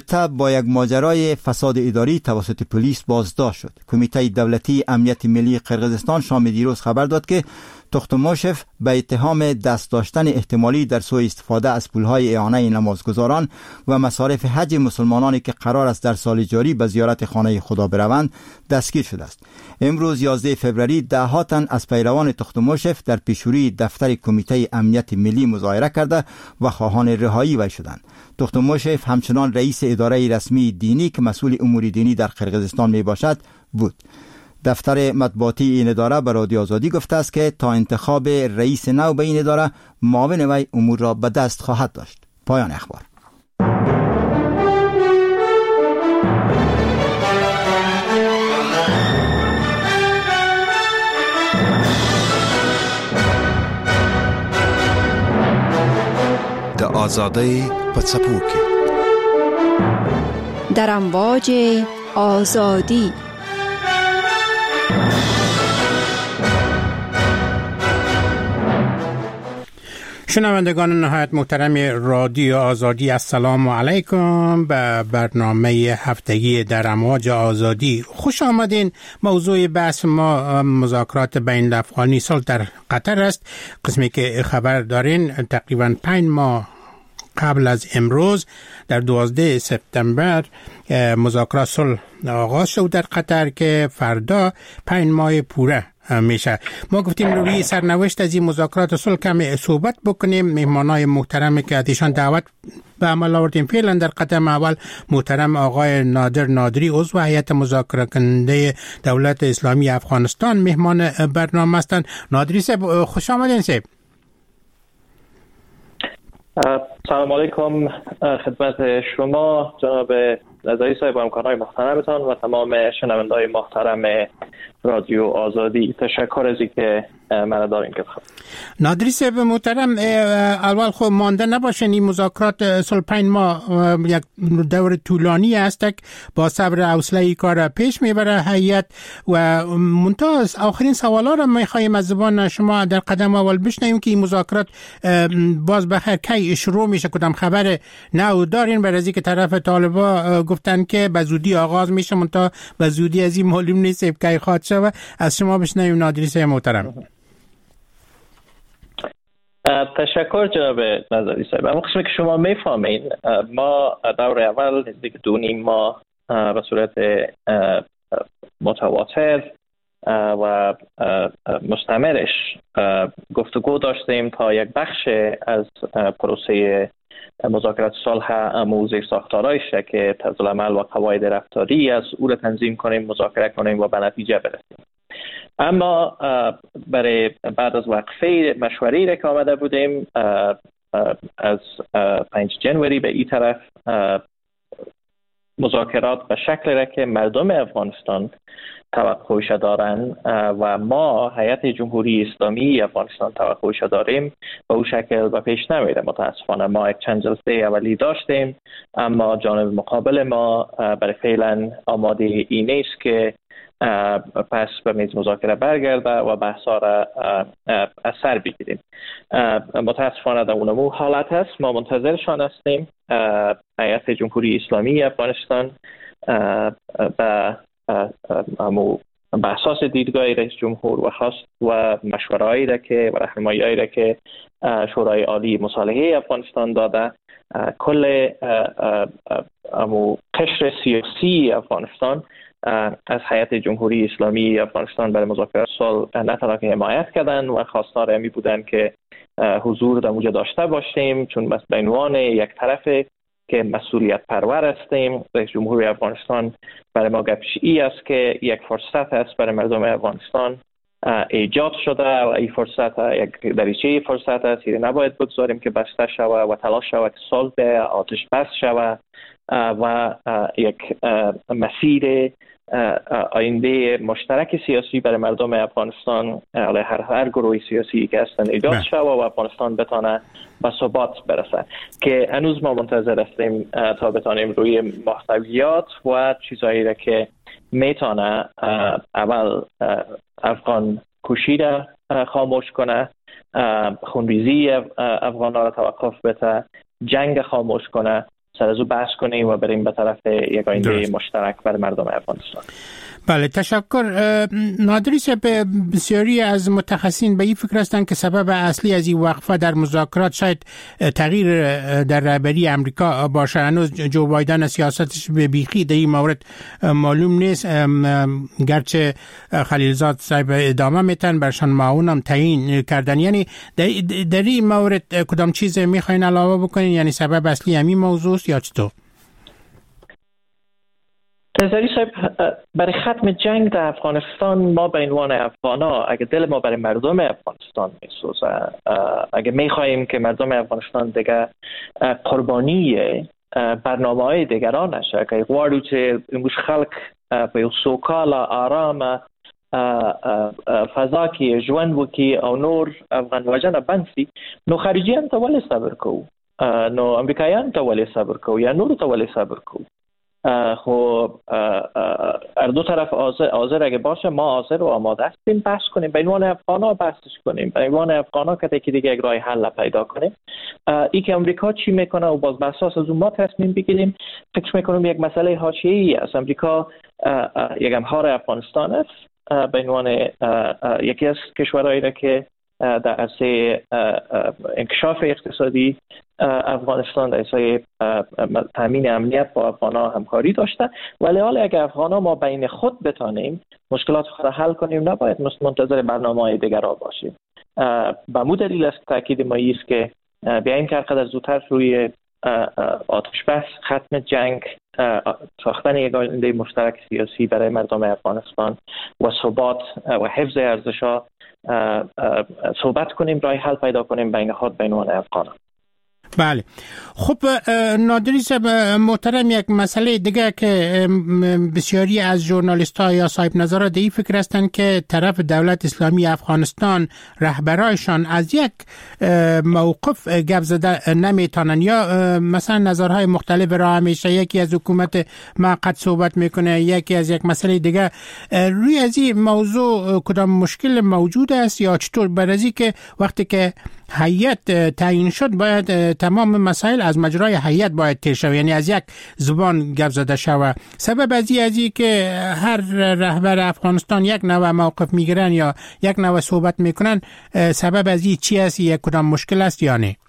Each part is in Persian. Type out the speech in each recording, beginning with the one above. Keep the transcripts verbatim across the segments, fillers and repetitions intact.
البته با یک ماجرای فساد اداری توسط پلیس بازداشت شد. کمیته دولتی امنیت ملی قرقیزستان شام دیروز خبر داد که توختموشف به اتهام دست داشتن احتمالی در سوء استفاده از پولهای اعانه نمازگزاران و مصارف حج مسلمانانی که قرار است در سال جاری به زیارت خانه خدا بروند دستگیر شده است. امروز یازده فوریه ده ها تن از پیروان توختموشف در پیشروی دفتر کمیته امنیت ملی مظاهره کرده و خواهان رهایی وی شدند. توختموشف همچنان رئیس اداره رسمی دینی که مسئول امور دینی در قرقیزستان می باشد بود. دفتر مطبوعاتی این اداره به رادیو آزادی گفته است که تا انتخاب رئیس نو به این اداره معاون وی امور را به دست خواهد داشت. پایان اخبار. د آزادی په څپو کې در امواج آزادی. شنوندگان نهایت محترم رادیو آزادی، السلام علیکم به برنامه هفتگی در امواج آزادی خوش آمدین. موضوع بحث ما مذاکرات بین افغانی صلح در قطر است. قسمی که خبر دارین تقریبا پنج ماه قبل از امروز در دوازده سپتامبر مذاکرات صلح آغاز شد در قطر که فردا پنج ماه پوره میشه. ما گفتیم روی سرنوشت از این مذاکرات صلح کم صحبت بکنیم. مهمانای محترمی که اتیشان دعوت به عمل آوردیم فعلا در قدم اول محترم آقای نادر نادری عضو هیئت مذاکره کننده دولت اسلامی افغانستان مهمان برنامه هستند. نادری صاحب خوش آمدین. صاحب سلام علیکم خدمت شما جناب نظری صاحب و همکاران محترمتان و تمام شنونده‌های محترم رادیو آزادی. تشکر از اینکه من دارین که خواهد. نادری صاحب محترم، اول خب مانده نباشین، این مذاکرات صلح پنج ماه یک دور طولانی است که با صبر حوصله ای کار پیش میبره هیئت و منتها آخرین سوالا را میخوایم از زبان شما در قدم اول بشنویم که این مذاکرات باز بخیر کی شروع میشه. کدام خبر نو دارین بر از اینکه طرف طالبا گفتن که به زودی آغاز میشه، منتها به زودی از این معلوم نیست کی خواهد شود. از شما بشنویم نادری صاحب محترم. تشکر جناب نظری صاحب. اما قسمی که شما میفهمین ما دور اول نزدیک دو نیم ماه به صورت متواتر و مستمرش گفتگو داشتیم تا یک بخش از پروسه مذاکرات صلح امو زیر ساختارایش که طرز العمل و قواعد رفتاری از او را تنظیم کنیم، مذاکره کنیم و به نتیجه برسیم. اما برای بعد از وقفه مشوری را که آمده بودیم از پنج جنوری به این طرف مذاکرات به شکل را که مردم افغانستان توقعش دارن و ما هیئت جمهوری اسلامی افغانستان توقعش داریم به او شکل به پیش نمیره. متاسفانه ما یک چند جلسه اولی داشتیم اما جانب مقابل ما برای فعلا آماده این نیست که پس به میز مذاکره برگرده و بحثا را از سر بگیریم. متاسفانه در اونمو حالت هست. ما منتظرشان هستیم. هیئت جمهوری اسلامی افغانستان به به اساس دیدگاه رئیس جمهور و خواست و مشوره‌ای را که و راهنمایی‌هایی را که شورای عالی مصالحه افغانستان داده، کل امو قشر سیاسی افغانستان از هیئت جمهوری اسلامی افغانستان برای مذاکرات صلح نه تنها که حمایت کردن و خواستار همی بودن که حضور در اونجا داشته باشیم، چون به عنوان یک طرف که مسئولیت پرور هستیم. رئیس جمهوری افغانستان برای ما گپش ای است که یک فرصت است برای مردم افغانستان ایجاد شده و این فرصت یک دریچه فرصت است که نباید بگذاریم که بسته شود و تلاش شود که صلح آتش بس شود و یک مسیر آینده مشترک سیاسی برای مردم افغانستان علیه هر هر گروه سیاسی که هستن ایجاد شود و افغانستان بتانه به ثبات برسه که هنوز ما منتظر هستیم تا بتانیم روی محتویات و چیزایی را که میتونه اول افغان کشی را خاموش کنه، خونریزی افغان را توقف بده، جنگ خاموش کنه، سر از او بحث کنیم و بریم به طرف یک آینده مشترک برای مردم افغانستان. بله، تشکر. نادری صاحب، بسیاری از متخصصین به این فکر هستند که سبب اصلی از این وقفه در مذاکرات شاید تغییر در رهبری امریکا باشه. هنوز جو بایدن سیاستش به بیخی در این مورد معلوم نیست، گرچه خلیلزاد صاحب ادامه میتن برشان معاونم تعیین کردن. یعنی در این مورد کدام چیز میخواین علاوه بکنین؟ یعنی سبب اصلی همین موضوع است یا چطور؟ نظری صاحب، برای ختم جنگ در افغانستان ما به عنوان افغانا، اگه دل ما برای مردم افغانستان میسوزه، اگه میخواییم که مردم افغانستان دیگه قربانی برنامه های دیگران نشه، که غواړو چې موږ خلک په یو سوکاله آرامه فضا کې ژوند وکړي او نور افغان وژنه بند شي، نو خارجیان ته ولې صبر کوو؟ نو امریکایان ته ولې صبر کوو یا نورو ته ولې صبر کوو؟ خب هر دو طرف حاضر اگه باشه، ما حاضر و آماده هستیم بحث کنیم، به عنوان افغانا بحثش کنیم، به عنوان افغانا که دیگه دیگه یک راه حل پیدا کنیم. ای که امریکا چی میکنه و باز بر اساس از اون ما تصمیم بگیریم. فکر میکنم یک مسئله حاشیه‌ای است. امریکا یک همکار افغانستان است، به عنوان یکی از کشورهایی را که در عرصه انکشاف اقتصادی افغانستان در عرصه تامین امنیت با افغان‌ها همکاری داشته، ولی حالا اگر افغان‌ها ما بین خود بتانیم مشکلات خود را حل کنیم، نباید منتظر برنامه‌های دیگران باشیم. به مو دلیل است تاکید ما است که بیایم که هرقدر زودتر روی آتش بس، ختم جنگ، ساختن یک آینده مشترک سیاسی برای مردم افغانستان و ثبات و حفظ ارزش‌ها صحبت کنیم، راه حل پیدا کنیم بین خود به عنوان افغانان. بله. خب نادری صاحب محترم، یک مسئله دیگه که بسیاری از ژورنالیست ها یا صاحب نظرات این فکر هستند که طرف دولت اسلامی افغانستان رهبرایشان از یک موقف گپ زده نمیتونن، یا مثلا نظرهای مختلف را همیشه یکی از حکومت موقت صحبت میکنه، یکی از یک مسئله دیگه. روی از این موضوع کدام مشکل موجود است یا چطور؟ برای که وقتی که هیئت تعیین شد باید تمام مسائل از مجرای هیئت باید طی شود، یعنی از یک زبان گپ زده شود. سبب از این ازی که هر رهبر افغانستان یک نوع موقف میگیرن یا یک نوع صحبت میکنن، سبب از این چی است؟ یک کدام مشکل است یا نه؟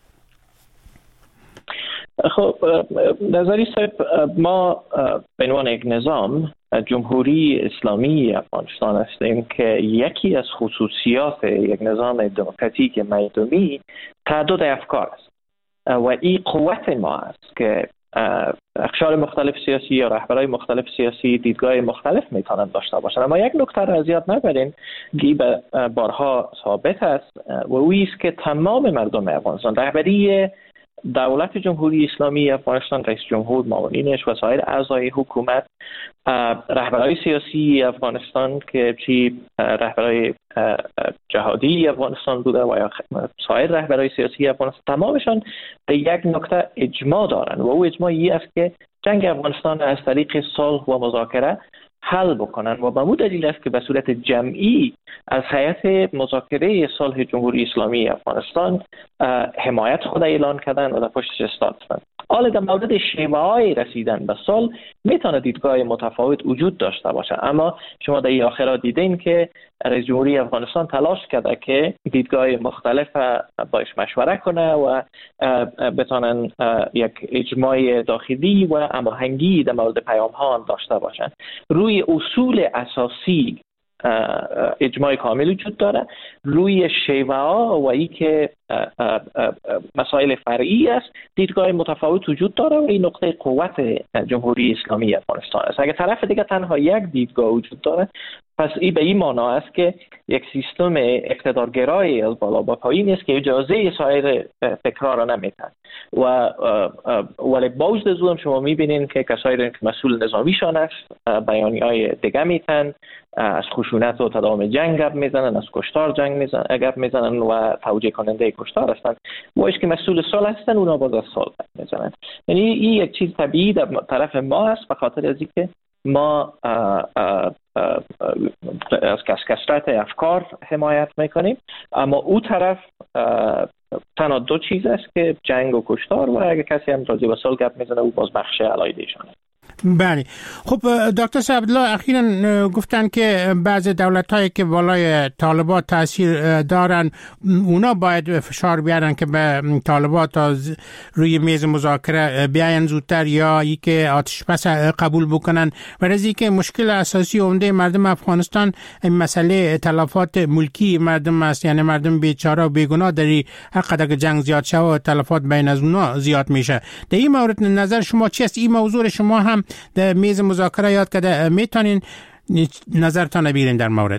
خب نظری صاحب، ما به عنوان یک نظام جمهوری اسلامی افغانستان هستیم که یکی از خصوصیات یک نظام دموکراتیک مردمی تعدد افکار است و این قوت ما است که اقشار مختلف سیاسی یا رهبرای مختلف سیاسی دیدگاه مختلف میتونن داشته باشند. اما یک نکته را از یاد نبرین که به بارها ثابت است و اویی است که تمام مردم افغانستان، رهبری دولت جمهوری اسلامی افغانستان، رئیس جمهور، معاونینش و سایر اعضای حکومت، رهبرای سیاسی افغانستان که چی رهبرای جهادی افغانستان بوده و یا سایر رهبرای سیاسی افغانستان، تمامشان به یک نکته اجماع دارند و او اجماع این است که جنگ افغانستان از طریق صلح و مذاکره حل بکنن و به مو دلیل است که به صورت جمعی از هیئت مذاکره صلح جمهوری اسلامی افغانستان حمایت خود اعلان کردن و در پشتش ایستادند. حالا در مورد شیوه‌های رسیدن به صلح میتونه دیدگاه متفاوت وجود داشته باشه، اما شما در این آخرات دیدین که رئیس جمهوری افغانستان تلاش کرده که دیدگاه مختلف باش مشوره کنه و بتونن یک اجماع داخلی و هماهنگی در مورد پیام‌ها داشته باشن. روی اصول اساسی اجماع کامل وجود داره، روی شیوه ها و ای که مسائل فرعی است دیدگاه متفاوت وجود داره و این نقطه قوت جمهوری اسلامی افغانستان است. اگر طرف دیگه تنها یک دیدگاه وجود داره، پس این به این معنا است که یک سیستم اقتدارگرایی از بالا به پایین است که اجازه سایر فکرها را نمیده و ولی با وجود زوم شما میبینین که کسایی که مسئول نظامیشان است بیانیه‌های دیگه میتن، از خشونت و تداوم جنگ گپ میزنن، از کشتار جنگ میزنن گپ میزنن و توجیه کننده کشتار هستند. و که مسئول صلح هستن اونا باز از صلح میزنن. یعنی این یک چیز طبیعی در طرف ما است به خاطر از اینکه ما آه آه آه از کسرت افکار حمایت میکنیم، اما او طرف تنها دو چیز است که جنگ و کشتار، و اگه کسی هم راضی به صلح گپ میزنه او باز بخش علایده‌شانه. بله. خب دکتر سعدالله اخیراً گفتن که بعضی دولت‌هایی که بالای طالبان تاثیر دارن اونا باید فشار بیارن که به طالبان تا روی میز مذاکره بیاین زودتر، یا ای که آتش بس قبول بکنن. ولی که مشکل اساسی عمده مردم افغانستان این مسئله تلفات ملکی مردم است، یعنی مردم بیچاره و بیگناه داری هر قدر که جنگ زیاد شود و تلفات بین از اونا زیاد میشه. در این مورد نظر شما چیست؟ این موضوع شما هم در میز مذاکره یاد کرده، میتونین نظرتان بگیرین در مورد؟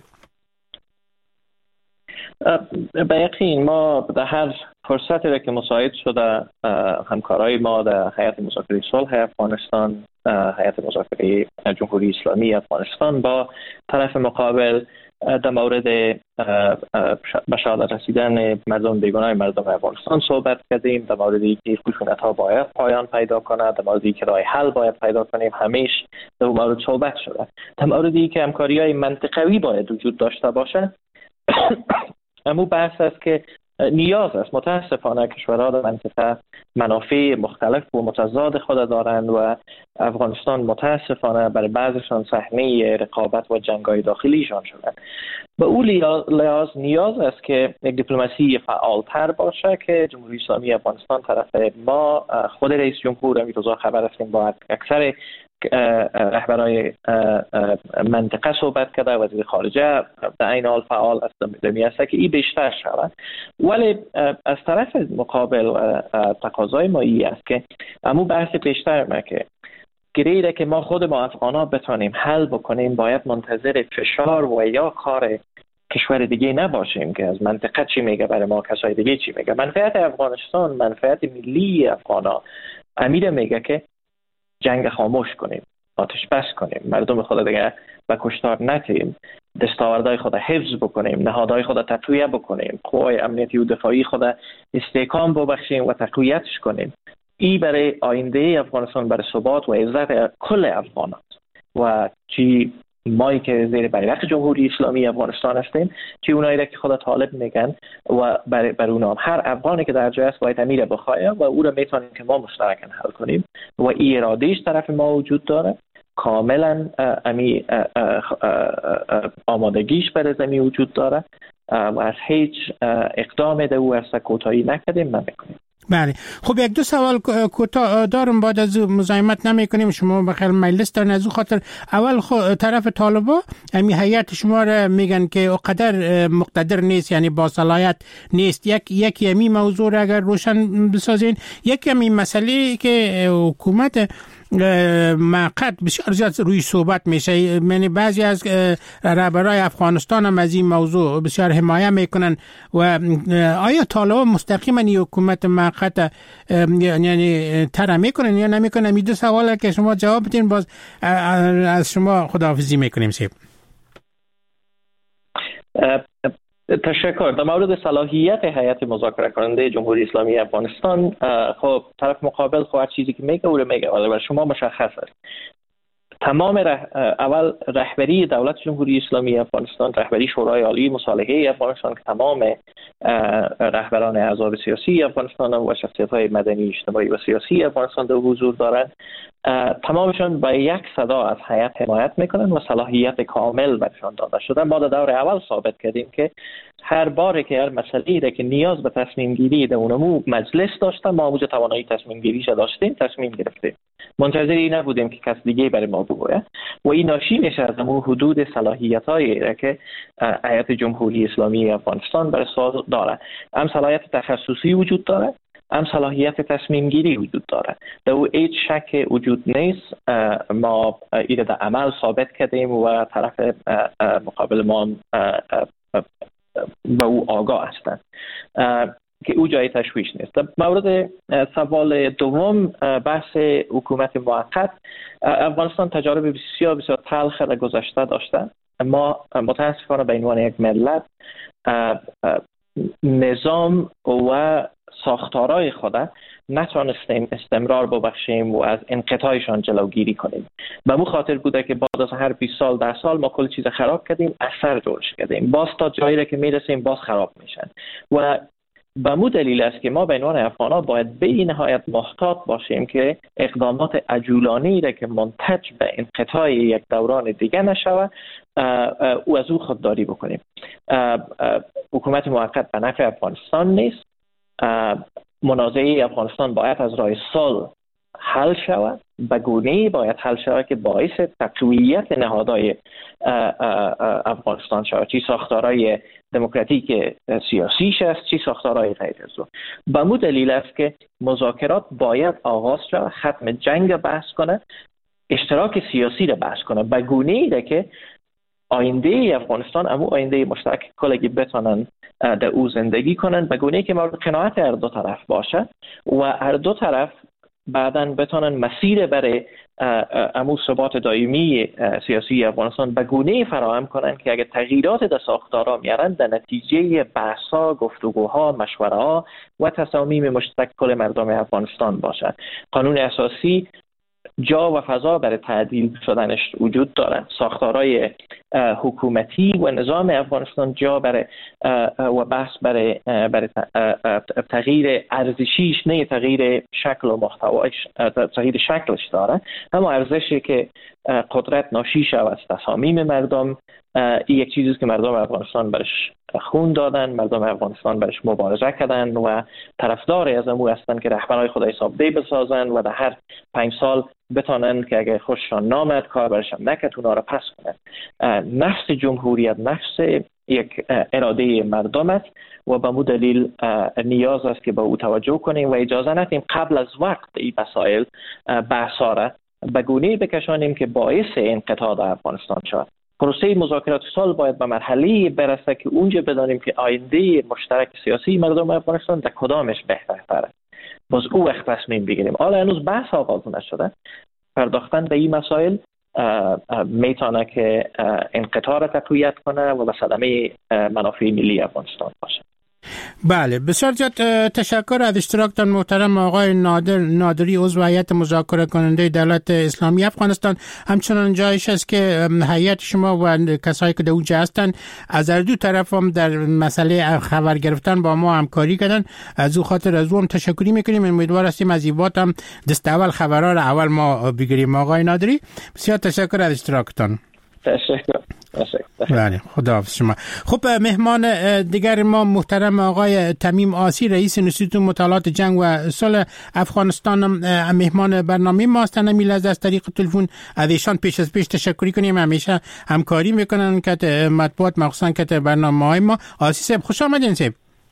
به یقین ما در هر فرصتی را که مساعد شده همکارای ما در هیئت مذاکره صلح افغانستان، هیئت مذاکره جمهوری اسلامی افغانستان با طرف مقابل در مورد به شهادت رسیدن مردم بیگناه مردم افغانستان صحبت کردیم، در مورد اینکه خشونت ها باید پایان پیدا کنه، در مورد اینکه راه حل باید پیدا کنیم، همیشه در اون مورد صحبت شده. در مورد اینکه همکاری‌های منطقوی باید وجود داشته باشه، اما بحث است که نیاز است. متاسفانه کشورها در منطقه منافع مختلف و متضاد خود دارند و افغانستان متاسفانه برای بعضشان صحنه رقابت و جنگ‌های داخلیشان شده. به اون لحاظ نیاز است که یک دیپلماسی فعالتر باشه که جمهوری اسلامی افغانستان طرف ما، خود رئیس جمهور امیر روزا خبر هستیم با اکثر رهبرای منطقه صحبت کرده، وزیر خارجه در این حال فعال است در میاسته که این بیشتر شود. ولی از طرف مقابل تقاضای ما ای است که امو بحث بیشتر ما که گریده که ما خود ما افغانا بتانیم حل بکنیم، باید منتظر فشار و یا کار کشور دیگه نباشیم که از منطقه چی میگه برای ما کسای دیگه چی میگه. منفعت افغانستان، منفعت ملی افغانا امیر میگه که جنگ خاموش کنیم، آتش بس کنیم، مردم خود دیگه به کشتار نتیم، دستاوردهای خود حفظ بکنیم، نهادهای خود تقویت بکنیم، قوای امنیتی و دفاعی خود استحکام ببخشیم و تقویتش کنیم. این برای آینده افغانستان، برای ثبات و عزت کل افغان است. و چی مایی که زیر بیرق جمهوری اسلامی افغانستان هستیم، چی اونایی را که خود طالب میگن و بر, بر اونا هر افغانی که در جای است باید امیر بخواهد و او را میتونیم که ما مشترکاً حل کنیم و این ارادهش طرف ما وجود داره. کاملا امی آمادگیش برای زمین وجود داره و از هیچ اقدام ده او است کوتاهی نکردیم نمیکنیم. بله. خب یک دو سوال کوتاه دارم، بعد از مزاحمت نمی کنیم، شما بخیر مجلس دارن. از خاطر اول خو طرف طالبا امی هیئت شما را میگن که اقدر مقتدر نیست، یعنی با صلاحیت نیست. یک یکی امی موضوع را اگر روشن بسازین. یک امی مسئله که حکومت موقت بسیار زیاد روی صحبت میشه، یعنی بعضی از رهبرای افغانستان هم از این موضوع بسیار حمایت میکنن. و آیا طالبان مستقیما این حکومت موقت یعنی طرح میکنن یا نمیکنن؟ این دو سواله که شما جواب بدین، باز از شما خداحافظی میکنیم. سیب تشکر. در مورد صلاحیت هیئت مذاکره کننده جمهوری اسلامی افغانستان، خب طرف مقابل خب چیزی که میگه او رو میگه، ولی برای شما مشخص است تمام ره... اول رهبری دولت جمهوری اسلامی افغانستان، رهبری شورای عالی مصالحه افغانستان که تمام رهبران احزاب سیاسی افغانستان و شخصیت‌های مدنی اجتماعی و سیاسی افغانستان در حضور دارند، تمامشان با یک صدا از هیئت حمایت میکنن و صلاحیت کامل برشان داده شده. ما در دور اول ثابت کردیم که هر باره که هر مسئله‌ای را که نیاز به تصمیم گیری در اونمو مجلس داشته، ما موجب توانایی تصمیم گیریش داشتیم، تصمیم گرفتیم. منتظر این نبودیم که کس دیگه برای ما بگوید و این ناشی میشه از اون حدود صلاحیت‌هایی را که هیئت جمهوری اسلامی افغانستان برای سال داره. هم صلاحیت تخصصی وجود داره، هم صلاحیت تصمیم گیری وجود داره. در او هیچ شک وجود نیست. ما این در عمل ثابت کردیم و طرف مقابل ما به او آگاه هستند که او جای تشویش نیست. در مورد سوال دوم، بحث حکومت موقت، افغانستان تجارب بسیار بسیار تلخ را گذشته داشته. ما متاسفانه به عنوان یک ملت نظام و ساختارهای خود نتوانستیم استمرار ببخشیم و از انقطاعشان جلوگیری کنیم. به مو خاطر بوده که بعد از هر بیست سال ده سال ما کل چیز خراب کردیم، اثر جورش کردیم، باز تا جایی را که میرسیم باز خراب میشن و به مو دلیل است که ما به عنوان افغان‌ها باید به این نهایت محتاط باشیم که اقدامات عجولانه‌ای را که منتج به انقطاع یک دوران دیگه نشود او از او خودداری بکنیم. حکومت موقت به نفع افغانستان نیست. منازعه افغانستان باید از راه صلح حل شود، به گونه‌ای باید حل شود که باعث تقویت نهادهای افغانستان شود، چی ساختارهای دموکراتیک سیاسیش است، چی ساختارهای غیر از او. به مو دلیل است که مذاکرات باید آغاز شود، ختم جنگ بحث کنه، اشتراک سیاسی را بحث کنه، به گونه‌ای که آینده افغانستان امو آینده مشترک کلگی بتونن در او زندگی کنن، به گونه‌ای که مورد قناعت هر دو طرف باشه و هر دو طرف بعداً بتونن مسیر برای امو ثبات دائمی سیاسی افغانستان به گونه‌ای فراهم کنن که اگر تغییرات در ساختارها میارن در نتیجه بحث‌ها، گفتگوها، مشوره‌ها و تصامیم مشترک کل مردم افغانستان باشه. قانون اساسی جا و فضا برای تعدیل شدنش وجود دارد. ساختارهای حکومتی و نظام افغانستان جا برای و بحث برای برای تغییر ارزشیش، نه تغییر شکل و محتواش، تغییر شکلش داره. اما ارزشی که قدرت ناشی شود از تصامیم مردم، این یک چیزی است که مردم افغانستان برش خون دادن، مردم افغانستان برش مبارزه کردن و طرفدار از امو هستند که رهبرای خود حسابدهی بسازن و در هر پنج سال بتونن که اگه خوششان نامد کار برشم نکرد اونا را پس کنن. نفس جمهوریت نفس یک اراده مردم است و به مو دلیل نیاز است که با او توجه کنیم و اجازه ندیم قبل از وقت این مسائل بحثا را به گونه‌ای بکشانیم که باعث انقطاع افغانستان شود. پروسه مذاکرات صلح باید به مرحله برسه که اونجا بدانیم که آینده مشترک سیاسی مردم افغانستان در کدامش بهتره. باز او وقت تصمیم بگیریم. حالا هنوز بحث آغاز نشده. پرداختن به این مسائل میتونه که انقطاع را تقویت کنه و به صدمه منافع ملی افغانستان باشه. بله، بسیار زیاد تشکر از اشتراکتان محترم آقای نادر نادری، عضو هیئت مذاکره کننده دولت اسلامی افغانستان. همچنان جایش است که هیئت شما و کسایی که در اونجا هستن از هر دو طرف هم در مسئله خبر گرفتن با ما همکاری کردن. از او خاطر از او هم تشکری میکنیم. امیدوار هستیم از این بات هم دست اول خبرها را اول ما بگیریم. آقای نادری بسیار تشکر از اشتراکتان. تشکر. بله، خداحافظ شما. خب، مهمان دیگر ما محترم آقای تمیم آسی، رئیس انستیتوت مطالعات جنگ و صلح افغانستان، مهمان برنامه ما هستند. میل از طریق تلفن از ایشان پیش از پیش تشکری کنیم. همیشه همکاری میکنن که مطبوعات مخصوصا که برنامه‌های ما. آسی صاحب خوش آمدین. صاحب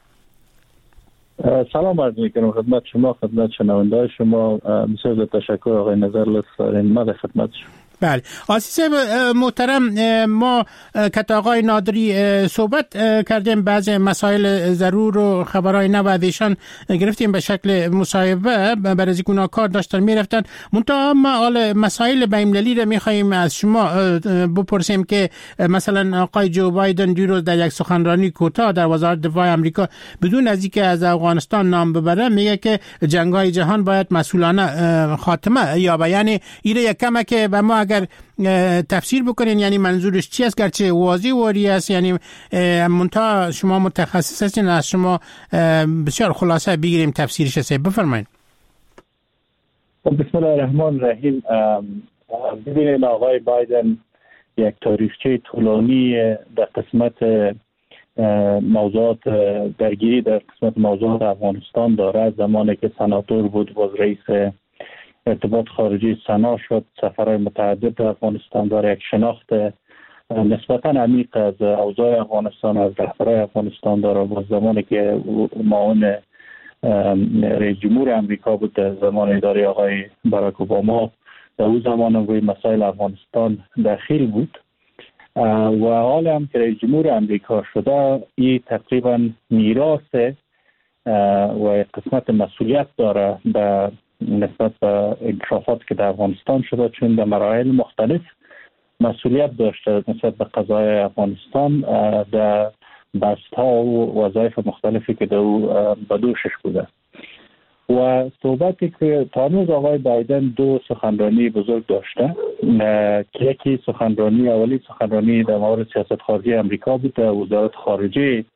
سلام عرض میکنم خدمت شما، خدمت شنونده‌های شما. بسیار تشکر آقای نظر لطفاً ما خدمت شما. بله، آسی صاحب محترم، ما کت آقای نادری صحبت کردیم، بعض مسائل ضرور و خبرهای نو از ایشان گرفتیم به شکل مصاحبه، برای از اینکه کار داشتن میرفتن. منتها ما حال مسائل بین‌المللی را میخواهیم از شما بپرسیم که مثلا آقای جو بایدن دیروز در یک سخنرانی کوتاه در وزارت دفاع آمریکا بدون از اینکه از افغانستان نام ببره میگه که جنگ‌های جهان باید مسئولانه خاتمه یابه. یعنی ایره یک کمه که به ما اگر تفسیر بکنین یعنی منظورش چی است، گرچه واضح واری است، یعنی منتها شما متخصص هستین، از شما بسیار خلاصه بگیریم تفسیرش است. بفرمایید. بسم الله الرحمن الرحیم. ببینید آقای بایدن یک تاریخچه طولانی در قسمت موضوعات درگیری در قسمت موضوعات افغانستان داره. زمانی که سناتور بود باز رئیس ارتباط خارجی سنا شد، سفرهای متعدد در افغانستان داره، یک شناخت نسبتا عمیق از اوضاع افغانستان، از رهبرای افغانستان داره. و زمانی که معاون رئیس جمهور امریکا بود در زمان اداره آقای باراک اوباما، در اون زمان روی مسائل افغانستان دخیل بود و حال هم که رئیس جمهور امریکا شده، این تقریبا میراث و قسمت مسئولیت داره به نسبت به انکشافات که در افغانستان شده، چون در مراحل مختلف مسئولیت داشته نسبت به قضای افغانستان در بست‌ها و وظایف مختلفی که در به دوشش بوده. و صحبتی که تا هنوز آقای بایدن دو سخنرانی بزرگ داشته که یکی سخنرانی اولی سخنرانی در مورد سیاست خارجی امریکا بود در وزارت خارجه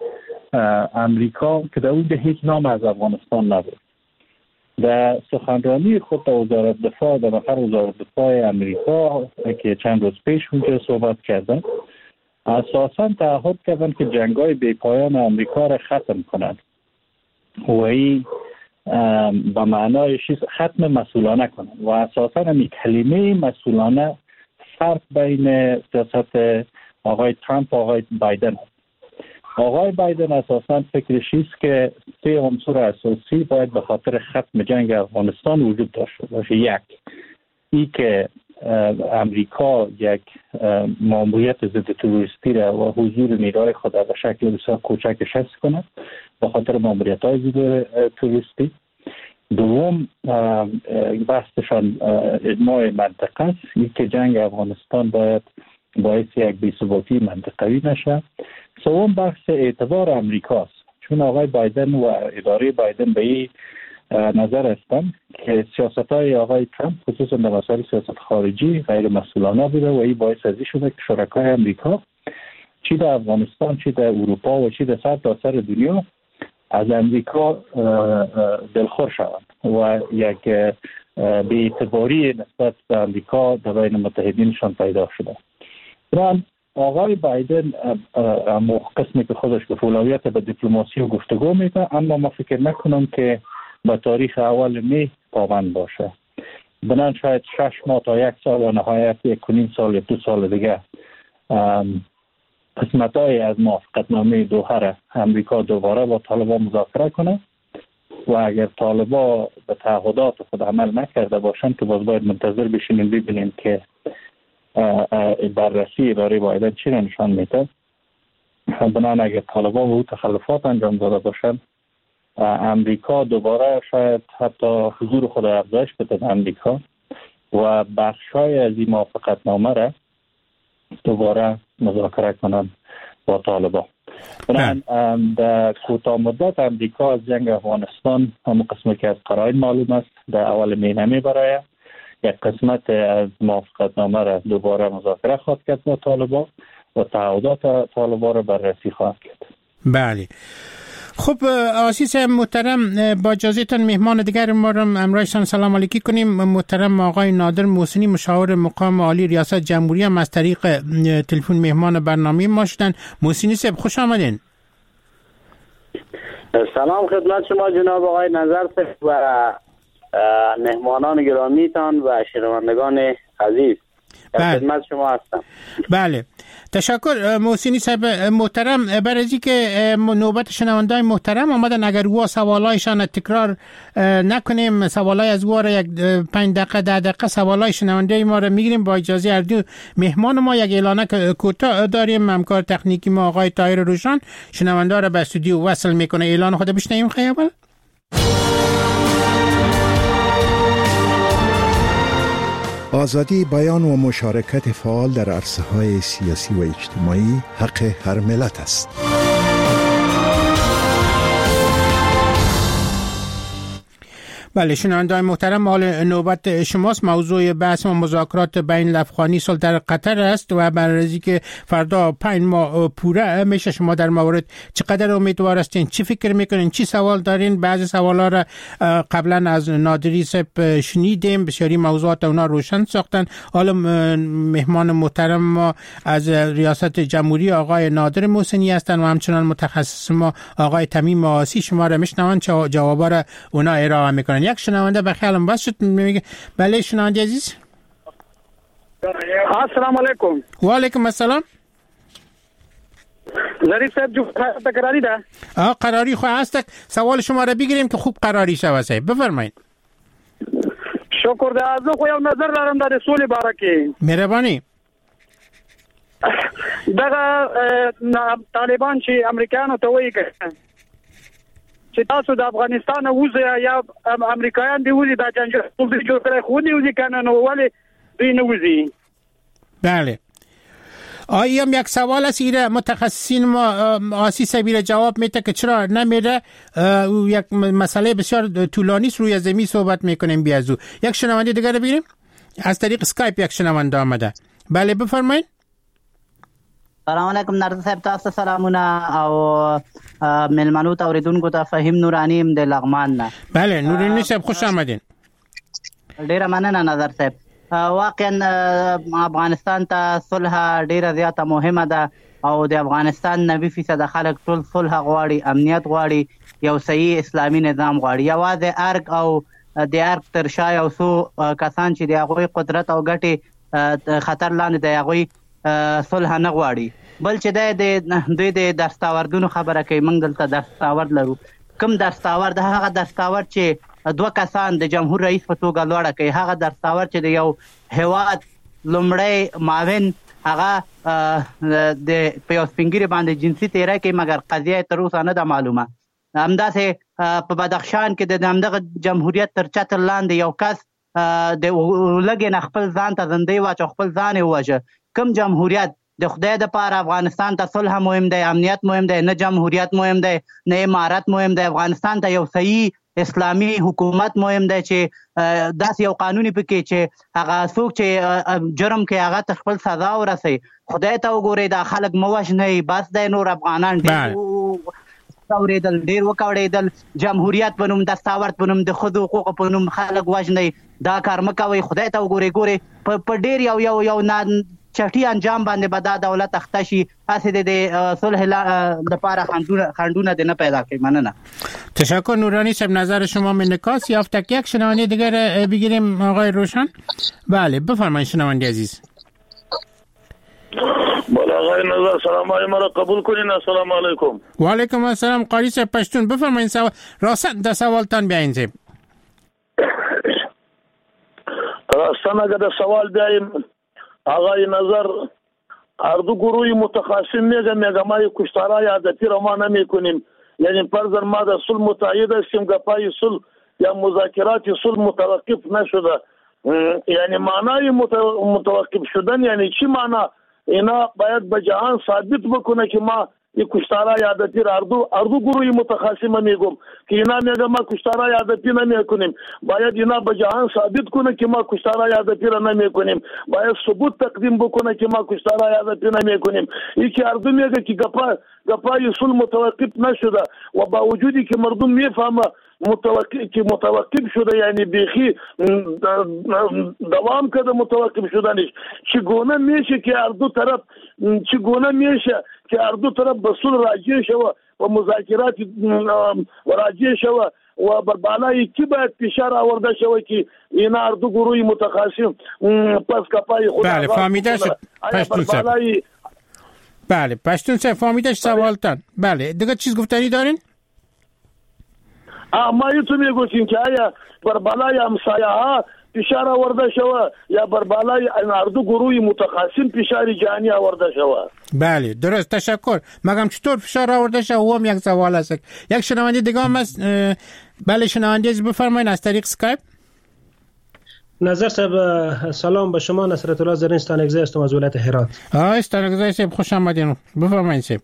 امریکا که در اون هیچ نام از افغانستان نبود. در سخنرانی خود در وزارت دفاع در مقر وزارت دفاع امریکا که چند روز پیش اونجا صحبت کردن، اساساً تعهد کردن که جنگ‌های بی‌پایان امریکا را ختم کنند و این به معنای چیز ختم مسئولانه کنند و اساساً این کلمه مسئولانه فرق بین سیاست آقای ترامپ و آقای بایدن است. آقای بایدن اساساً فکرش است که سه عنصر اساسی باید به خاطر ختم جنگ افغانستان وجود داشته باشه. یک، ای که امریکا یک ماموریت ضد تروریستی را و حضور نیروهای خود به شکل بسیار کوچک حفظ کند به خاطر ماموریت‌های ضد تروریستی. دوم، بحثشان اجماع منطقه است، ای که جنگ افغانستان باید باعث یک بی‌ثباتی منطقوی نشه. سوم، بحث اعتبار امریکاست، چون آقای بایدن و اداره بایدن به این نظر هستند که سیاست‌های آقای ترامپ خصوصا در مسائل سیاست خارجی غیر مسئولانه بوده و این باعث ازی شده که شرکای امریکا چی در افغانستان، چی در اروپا و چی در سر تا سر دنیا از امریکا دلخور شوند و یک بی‌اعتباری نسبت به امریکا در بین متحدینشان پیدا شده. بران آقای بایدن قسمی که خودش به اولویت به دیپلماسی و گفتگو میده، اما ما فکر نکنم که به تاریخ اول می پابند باشه. بنان شاید شش ماه تا یک سال و نهایت یک و نیم سال یا دو سال دیگه قسمت‌های از موافقتنامه دوحه را امریکا دوباره با طالبان مذاکره کنه و اگر طالبان به تعهدات خود عمل نکرده باشند که باز باید منتظر بشینیم ببینیم که بررسی اداره بایدن چی را نشان میده. بنان اگر طالبان و تخلفات انجام داده باشند، امریکا دوباره شاید حتی حضور خود را افزایش بده در امریکا و بخشای از این موافقتنامه را دوباره مذاکره کنند با طالبان. بنابراین در کوتاه مدت امریکا از جنگ افغانستان هم قسمی که از قرائن معلوم است در اول مینه میبره، یک قسمت از موافقتنامه را دوباره مذاکره خواهد کرد با طالبان و تعهدات طالبان را بررسی خواهد کرد. بله. خب آسیس محترم، با اجازهتان مهمان دیگر ما را امروزشان سلام علیکی کنیم. محترم آقای نادر محسنی، مشاور مقام عالی ریاست جمهوری، هم از طریق تلفن مهمان برنامه ما شدن. محسنی صاحب خوش آمدین. سلام خدمت شما جناب آقای نظر و مهمانان گرامیتان و شنوندگان عزیز. بله. خدمت شما هستم. بله، تشکر محسنی صاحب محترم. برای اینکه که نوبت شنوندگان محترم آمدن، اگر وا سوالایشان تکرار نکنیم، سوالای از وا را یک پنج دقیقه ده دقیقه سوالای شنونده ما را میگیریم. با اجازه هر دو مهمان ما یک اعلانه کوتاه داریم. همکار تکنیکی ما آقای طاهر روشن شنونده را به استودیو وصل میکنه. اعلان خود بشنویم خیابل. آزادی بیان و مشارکت فعال در عرصه‌های سیاسی و اجتماعی حق هر ملت است. بله شنوندگان محترم، حال نوبت شماست. موضوع بحث و مذاکرات بین الافغانی صلح در قطر است و برای که فردا پنج ماه پوره میشه، شما در مورد چقدر امیدوار هستین، چی فکر میکنین، چی سوال دارین؟ بعضی سوالا را قبلا از نادری صاحب شنیدیم، بسیاری موضوعات اونا روشن ساختن. حالا مهمان محترم ما از ریاست جمهوری آقای نادر محسنی هستن و همچنان متخصص ما آقای تمیم آسی شما را میشنون، جوابا را اونا ارائه میکنن. یک شنونده به خیالم بس شد، میگه بله شنونده عزیز. السلام علیکم. و علیکم السلام. ظریف صاحب جو تکراری ده؟ آه قراری خو هست. سوال شما را بگیریم که خوب قراری شوه. صاحب بفرمایید. شکر ده. از خو یو نظر لرم د رسول بارکه. مهرباني. دغه طالبان چې امریکایانو ته وایي چې تاسو د افغانستان وځي یا امریکایان دی وځي دا جنجال جوړ کړی خو دی وځي کنه نو ولی دوی نه وځي. بله. آیا هم یک سوال است ایره متخصصین ما آسی سبیل جواب میده که چرا نمیره. یک مسئله بسیار طولانی است، روی زمین صحبت میکنیم بیازو. یک شنونده دیگر بگیریم از طریق اسکایپ. یک شنونده آمده. بله بفرمایید. سلام علیکم نرد صاحب، تاسو سلامونه او ملمنو ته اوریدونکو ته فهیم نورانی ام د لغمان نه. بله نورانی صاحب خوش آمدین. ډیره مننه نظر صاحب. واقعا افغانستان ته صلح ډیره زیاته مهمه ده او د افغانستان نوي فیصد خلک ټول صلح غواړي، امنیت غواړي، یو صحیح اسلامي نظام غواړي. یوازې ارګ او د ارګ تر شا یو څو کسان چې د هغوی قدرت او ګټې خطر لاندې د هغوی صلح نه غواړي. بل چې د دوی د دستاوردونو خبره کوي، موږ دلته دستاورد لرو. کوم دستاورد؟ هغه دستاورد چې دوه کسان د جمهور رئیس په توګه لوړه کوي، هغه دستاورد چې د یو هیواد لومړی معاون هغه د په یو سپینګیري باندې جنسي تیری کوي، مګر قضیه تر اوسه نه ده معلومه. همداسې په بدخشان کې د همدغه جمهوریت تر چتر لاندې یو کس د لږې نه خپل ځان ته زندۍ واچو، خپل ځان یې ووژه. کوم جمهوریت؟ د خدای دپاره افغانستان ته صلح مهم دی، امنیت مهم دی، نه جمهوریت مهم دی، نه امارت مهم دی. افغانستان ته یو صحیح اسلامي حکومت مهم دی چې داسې یو قانوني پکې چې هغه څوک چې جرم کوي هغه ته خپل سزا ورسوي. خدای ته وګورئ، دا خلک مه وژنئ، بس دی. نور افغانان ډېر اورېدل، ډېر وکوړېدل. جمهوریت په نوم، دستاورد په نوم، د ښځو حقوقو په نوم خلک وژنئ. دا کار مه کوئ. خدای ته وګورئ. ګورئ په ډېر یو یو یو چټي انجام باندې به دا دولت اخته شي. هسې د صلح لپاره خنډونه د نه پیدا کوي. مننه. تشکر نورانی صاحب، نظر شما منعکاس یافت. یک شنونده دیگر بگیریم آقای روشن. بله بفرمایید شنونده عزیز. بله آقای نظر سلام علیکم، مرا قبول کنین. السلام علیکم. و علیکم السلام. قاری صاحب پشتون بفرمایید سوال راست در سوالتان بیاین صاحب. راستن اگر در سوال بیاییم آقای نظر اردو گروهی متخاصم میگه میگه ما کشتارای عادتی را ما نمی کنیم. یعنی فرضاً ما در صلح متعهد هستیم، گپای صلح یا مذاکرات صلح متوقف نشده. یعنی معنای متوقف شدن یعنی چی معنا؟ اینا باید به جهان ثابت بکنه که ما یک کشتارای عادتی را اردو اردو گروهی متخاصم میگم که اینا میگه ما کشتارای عادتی نمی کنیم. باید اینا به جهان ثابت کنه که ما کشتارای عادتی را نمی کنیم. باید ثبوت تقدیم بکنه که ما کشتارای عادتی نمی کنیم. یکی اردو میگه که گپا گپای صلح متوقف نشده و با وجودی که مردم میفهمه متوقف که متوقف شده، یعنی بیخی دوام کرده متوقف شدنش. چگونه میشه که اردو طرف چگونه میشه که اردو طرف به صلح راجع شوه و مذاکرات راجع شوه و بر بالای کی باید فشار آورده شوه که این اردو گروهی متخاصم پس کپای خود. بله فهمیده شد پشتون صاحب. بله پشتون صاحب فهمیده شد سوالتان. بله دیگه چیز گفتنی دارین؟ ما یه تو میگوشیم که آیا بر بالای همسایه ها فشار آورده شوه یا بر بالای اردو گروهی متخاصم فشار جهانی آورده شوه. بله درست، تشکر. مگم چطور فشار آورده شوه؟ او هم یک سوال است. یک شنونده دیگه هم است. بله شنونده از بفرمایید از طریق اسکایپ. نظر صاحب سلام به شما. نصرت الله زرین استانگزی هستم از ولایت هرات. آه استانگزی صاحب خوش آمدین. بفرمایید صاحب.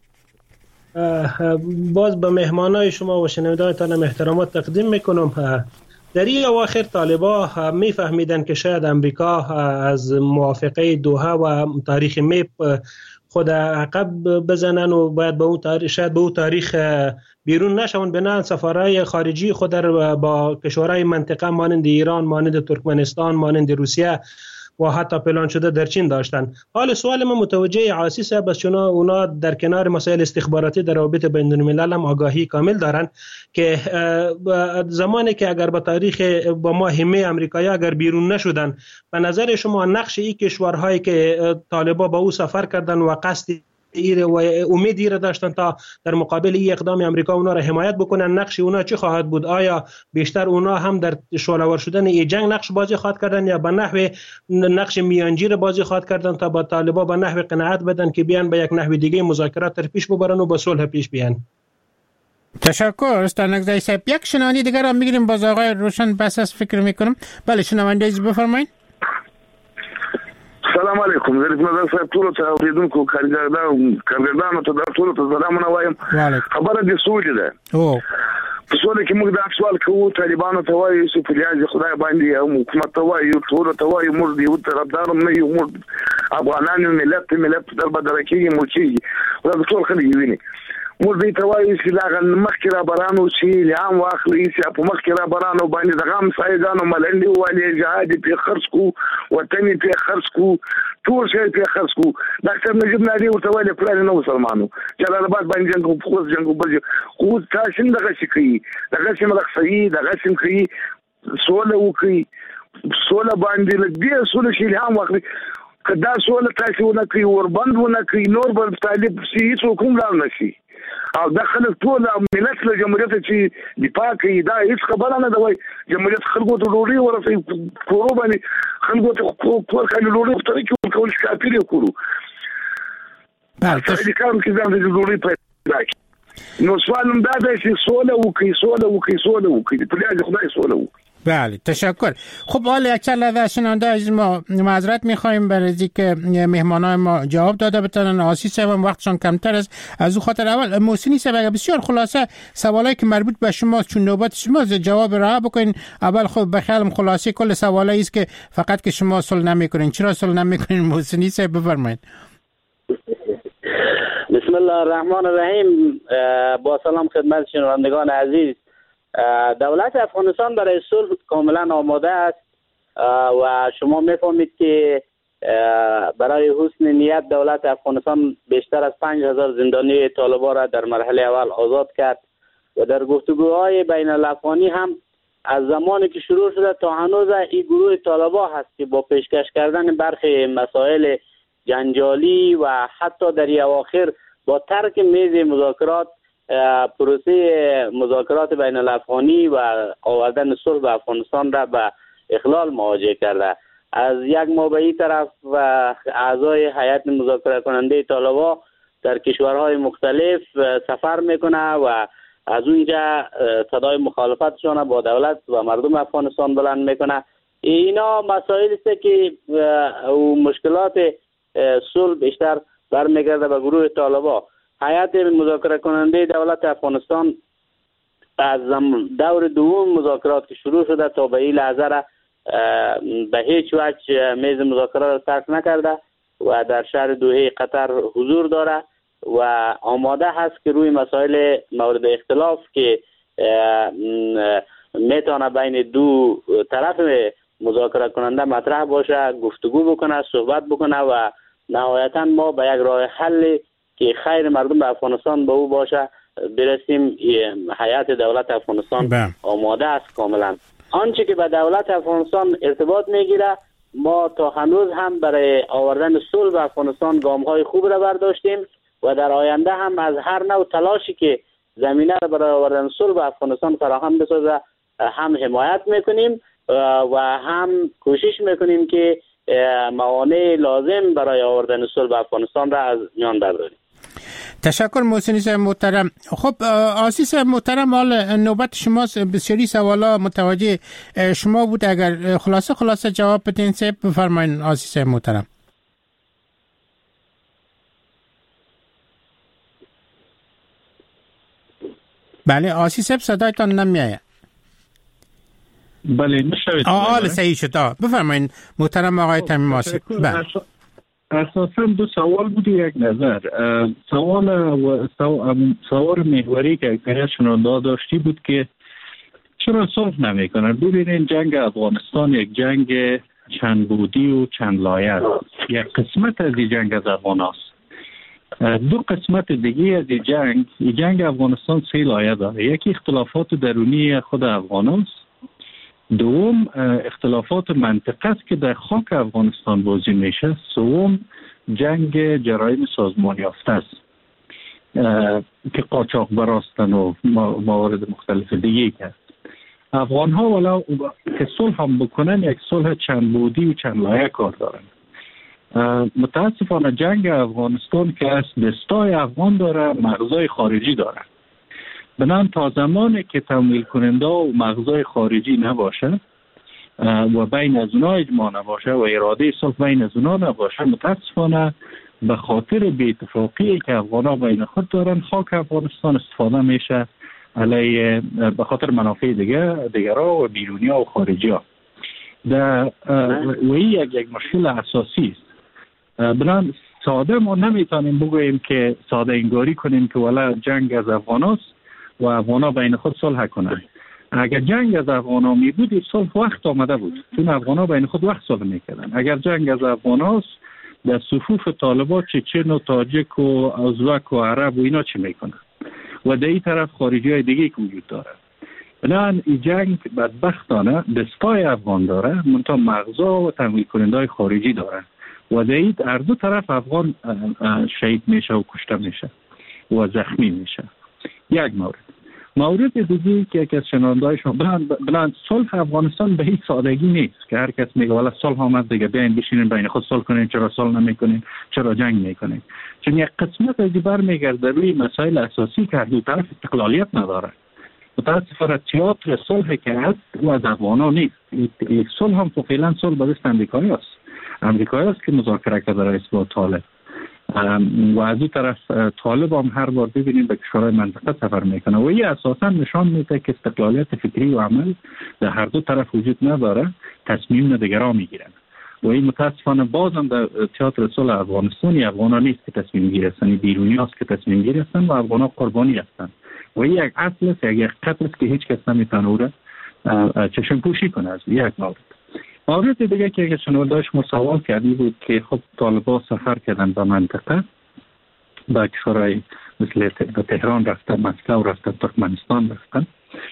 باز به مهمانای شما و شنوندگانتان احترامات تقدیم میکنم. در این اواخر طالبا میفهمیدن که شاید امریکا از موافقه دوحه و تاریخ میپ خود عقب بزنن و باید به اون تاریخ شاید به اون تاریخ بیرون نشون، بنان سفارهای خارجی خود در با کشورهای منطقه مانند ایران، مانند ترکمنستان، مانند روسیه و حتی پلان شده در چین داشتن. حال سوال ما متوجه عاصی صاحب است، چون اونا در کنار مسائل استخباراتی در روابط بین الملل هم آگاهی کامل دارن که زمانی که اگر با تاریخ با ما همه امریکایی اگر بیرون نشدن، به نظر شما نقش این کشورهایی که طالبا با او سفر کردن و قصد ایره و امید ایره داشتن تا در مقابل این اقدام امریکا اونا را حمایت بکنن، نقش اونا چی خواهد بود؟ آیا بیشتر اونا هم در شعله‌ور شدن این جنگ نقش بازی خواهد کردن یا به نحو نقش میانجی بازی خواهد کردن تا با طالبا به نحو قناعت بدن که بیان به یک نحو دیگه مذاکرات در پیش ببرن و به صلح پیش بیان؟ تشکر استانگزی صاحب. یک شنونده دیگر هم میگیریم باز آقای روشن بس از فکر میکنم. بله شنونده عزیز بفرمایید. سلام علیکم. ظریف نظر صاحب ټول ته اوریدونکو کارګردان کارګردانو ته د ټول ته سلامونه وایم. خبره د سولې ده. او په سولې کې موږ دا سوال کوو، طالبانو ته وایي چې په لیاز خدای باندې او حکومت ته وایي ټول ته وایي موږ د یو طرفدار نه یو، موږ افغانان ملت ملت در بدرکی موچی او د ټول خلک ویني مور دې توایي چې دا مخکې را برانو چې لام واخلي چې په مخکې را برانو باندې د غام سایدانو ملنډي والي جهاد په خرڅ کو وطن په خرڅ کو ټول شي په خرڅ کو ډاکټر نجیب نادي ورته ویل پلان نو مسلمانو جلال آباد باندې جنگ په خو جنگ بل خو تاسو دغه شي کوي دغه شي ملک صحیح دغه شي کوي سوله وکي سوله باندې لږه سوله شي لام واخلي کدا سوله تاسو نه کوي وربند ونه کوي نور بل طالب سي څوک هم لا نشي او داخل ټول ملت له جمهوریت چې دفاع کوي دا هیڅ خبره نه ده وای جمهوریت خلکو ته ډوډۍ ورسې کورو باندې خلکو ته کور کله ډوډۍ ورته کې کول شکایت وکړو بله تاسو کوم کې ځان د ډوډۍ په نو سوالم دا ده چې سوله وکي سوله وکي سوله وکي په دې خدای سوله وکي بله تشکر. خب حالا یک چند لحظه شنونده از ما معذرت میخوایم برای که مهمانای ما جواب داده بتونن. آسی صاحب هم وقتشان کمتر است از او خاطر اول محسنی صاحب اگر بسیار خلاصه سوالایی که مربوط به شما چون نوبت شما جواب راه بکنین. اول خب بخیالم خلاصه کل سوالایی است که فقط که شما صلح نمیکنین. چرا صلح نمیکنین محسنی صاحب بفرمایید. بسم الله الرحمن الرحیم. با سلام خدمت شنوندگان عزیز. دولت افغانستان برای صلح کاملا آماده است و شما میفهمید که برای حسن نیت دولت افغانستان بیشتر از پنج هزار زندانی طالبان را در مرحله اول آزاد کرد و در گفتگوهای بین الافغانی هم از زمانی که شروع شده تا هنوز این گروه طالبان هست که با پیشکش کردن برخی مسائل جنجالی و حتی در اواخر با ترک میز مذاکرات پروسه مذاکرات بین الافغانی و آوردن صلح به افغانستان را به اخلال مواجه کرده. از یک ماه به این طرف و اعضای هیئت مذاکره کننده طالبان در کشورهای مختلف سفر میکنه و از اونجا صدای مخالفتشان با دولت و مردم افغانستان بلند میکنه. اینا مسائلی است که مشکلات صلح بیشتر برمیگرده به گروه طالبان. هیئت مذاکره کننده دولت افغانستان از دور دوم مذاکرات که شروع شده تا به این لحظه را به هیچ وجه میز مذاکرات را ترک نکرده و در شهر دوحه قطر حضور داره و آماده هست که روی مسائل مورد اختلاف که میتونه بین دو طرف مذاکره کننده مطرح باشه گفتگو بکنه، صحبت بکنه و نهایتا ما به یک راه حل که خیر مردم به افغانستان به او باشه برسیم. هیئت دولت افغانستان بهم. آماده است کاملا. آنچه که به دولت افغانستان ارتباط میگیره ما تا هنوز هم برای آوردن صلح به افغانستان گام‌های خوب را برداشتیم و در آینده هم از هر نوع تلاشی که زمینه را برای آوردن صلح به افغانستان فراهم بسازه هم حمایت میکنیم و هم کوشش میکنیم که موانع لازم برای آوردن صلح به افغانستان را از میان ببریم. تشکر محسنی صاحب محترم. خب آسی صاحب محترم حال نوبت شماست. بسیاری سوالا متوجه شما بود. اگر خلاصه خلاصه جواب بدین صاحب بفرمایید آسی صاحب محترم. بله آسی صاحب صدایتان نمیآید. بله میشوید. آه صحیح شد. بفرمایید محترم آقای تمیم آسی. بله اساساً دو سوال بود یک نظر. سوال و سوال محوری که اکثریت شنونده داشتی بود که چرا صلح نمیکنن؟ ببینید جنگ افغانستان یک جنگ چند بودی و چند لایه است. یک قسمت از این جنگ از افغان است. دو قسمت دیگه از این جنگ این جنگ افغانستان سه لایه داره. یکی اختلافات درونی خود افغان است. دوم اختلافات منطقه است که در خاک افغانستان بازی میشه. سوم جنگ جرایم سازمان یافته است که قاچاق براستن و موارد مختلف دیگه است. افغان ها ولو که صلح هم بکنن یک صلح چند بودی و چند لایه کار دارن. متاسفانه جنگ افغانستان که است دستای افغان داره مغزای خارجی داره. بنابراین تا زمانی که تمویل کننده و مغزای خارجی نباشه و بین از اونا اجماع نباشه و اراده صلح بین از اونا نباشه متاسفانه به خاطر بی اتفاقی که افغان‌ها بین خود دارن خاک افغانستان استفاده میشه علیه به خاطر منافع دیگر دیگرها و بیرونی‌ها و خارجی‌ها. در و یک یک مشکل اساسی است. بنان ساده ما نمیتونیم بگوییم که ساده انگاری کنیم که والا جنگ از افغاناست و افغانا بین خود صلح کنند. اگر جنگ از افغانا می بود صلح وقت آمده بود، چون افغانا بین خود وقت صلح میکردن. اگر جنگ از افغاناست در صفوف طالبان چچن و تاجک و ازبک و عرب و اینا چی میکنن و در این طرف خارجی های دیگه که وجود داره. بنابراین این جنگ بدبختانه دستای افغان داره، منتها مغزا و تمویل کننده های خارجی داره و در این هر دو طرف افغان شهید میشه و کشته میشه و زخمی میشه. یک مورد. مورد دیگه که یکی از شنونده‌های شما بلند صلح افغانستان به هیچ سادگی نیست که هر کس میگه والا صلح آمد دیگه بیاین بشینین بین خود صلح کنین، چرا صلح نمیکنین، چرا جنگ میکنین؟ چون یک قسمت از دیگر میگرده روی مسائل اساسی که هر دو طرف استقلالیت نداره. متاسفانه تئاتر صلح که هست او از افغانا نیست. یک صلح هم فعلا صلح به دست امریکایی است. امریکایی است که مذاکره کرده رئیس با طالب و از این طرف طالب هم هر بار ببینیم به کشورهای منطقه سفر میکنه و این اساسا نشان میده که استقلالیت فکری و عمل در هر دو طرف وجود نداره، تصمیم دیگران میگیرن و این متاسفانه بازم در تئاتر صلح افغانستانی افغانا نیست که تصمیم گیرن، بیرونی است که تصمیم گیرن و افغانا قربانی هستن و این یک اصل است، یک حقیقت است که هیچ کس نمیتونه او را چشم پوشی کنه. از یک مورد مورد دیگه که اگه شنونده‌اش ما سوال کردی بود که خب طالبان سفر کردن به منطقه، به کشورهای مثل تهران رفتن، مسکو رفتن، ترکمنستان رفتن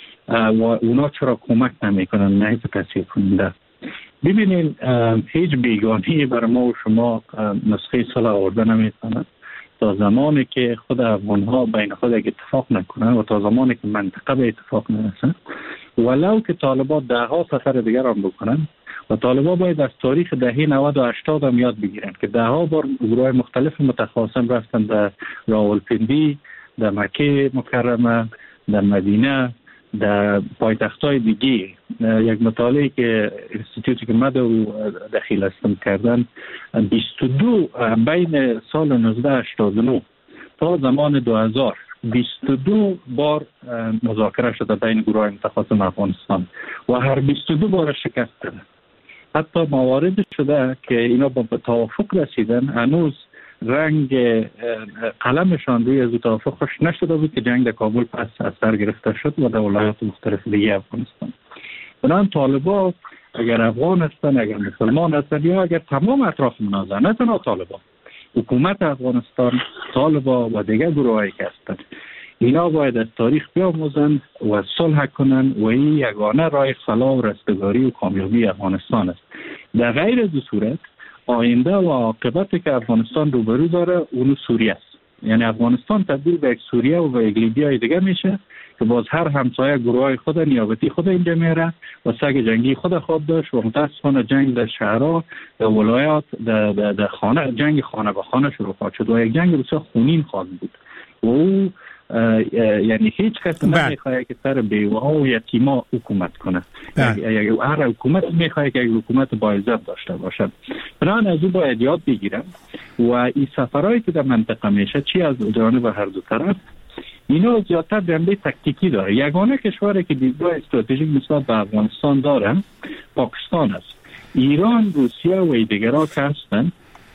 و اونا چرا کمک نمیکنن نه هیچ تصویر کننده. ببینین هیچ بیگانهی بر ما و شما نسخه صلح آورده نمیتونه تا زمانی که خود افغان‌ها بین خود اتفاق نکنن و تا زمانی که منطقه به اتفاق نرسن، ولو که طالبان ده ها سفر دیگر هم بکنن و طالبان باید از تاریخ دهه نود و هشتاد هم یاد بگیرن که ده ها بار گروه مختلف متخاصم رفتن در راولپندی، در مکه مکرمه، در مدینه، در پایتخت‌های دیگه. یک مطالعه که انستیتوتی که مد و دخیل هستم کردن بیست و دو بین سال نوزده هشتاد و نه تا زمان دو هزار بیست و دو بار مذاکره شده بین گروه متخاصم افغانستان و هر بیست و دو بار شکست دادن. حتی موارد شده که اینا با توافق رسیدن، هنوز رنگ قلمشان روی از توافق خوش نشده بود که جنگ در کابل پس از سر گرفته شد و در ولایات مختلف دیگه افغانستان. بنابراین طالبان اگر افغان هستن، اگر مسلمان هستن یا اگر تمام اطراف منازعه، نه تنها طالبان، حکومت افغانستان، طالبان و دیگر گروهایی که هستن، اینا باید از تاریخ بیاموزن و صلح کنن و این یگانه راه فلاح و رستگاری و کامیابی افغانستان است. در غیر از صورت آینده و عاقبتی که افغانستان روبرو داره اون سوریه است. یعنی افغانستان تبدیل به یک سوریه و به یک لیبیای دیگه میشه که باز هر همسایه گروهای خود نیابتی خود اینجا میره و سگ جنگی خود خود داشت و متاسفانه جنگ در شهرها، در ولایات، در, در, در خانه، جنگ خانه به خانه شروع خواهد شد و یک جنگ بسیار خونین خواهد بود و او یعنی هیچ کس نمیخواد که سر بیوه و یتیما حکومت کنه. هر حکومت میخواد که یک حکومت با عزت داشته باشد. بنابراین از او باید یاد بگیرم و این سفرهایی که در منطقه میشه چی از جانب هر دو طرف اینا زیادتر جنبه تکتیکی داره. یگانه کشوری که دیدگاه استراتژیک نسبت به افغانستان داره پاکستان است. ایران، روسیه و دیگرها که هستن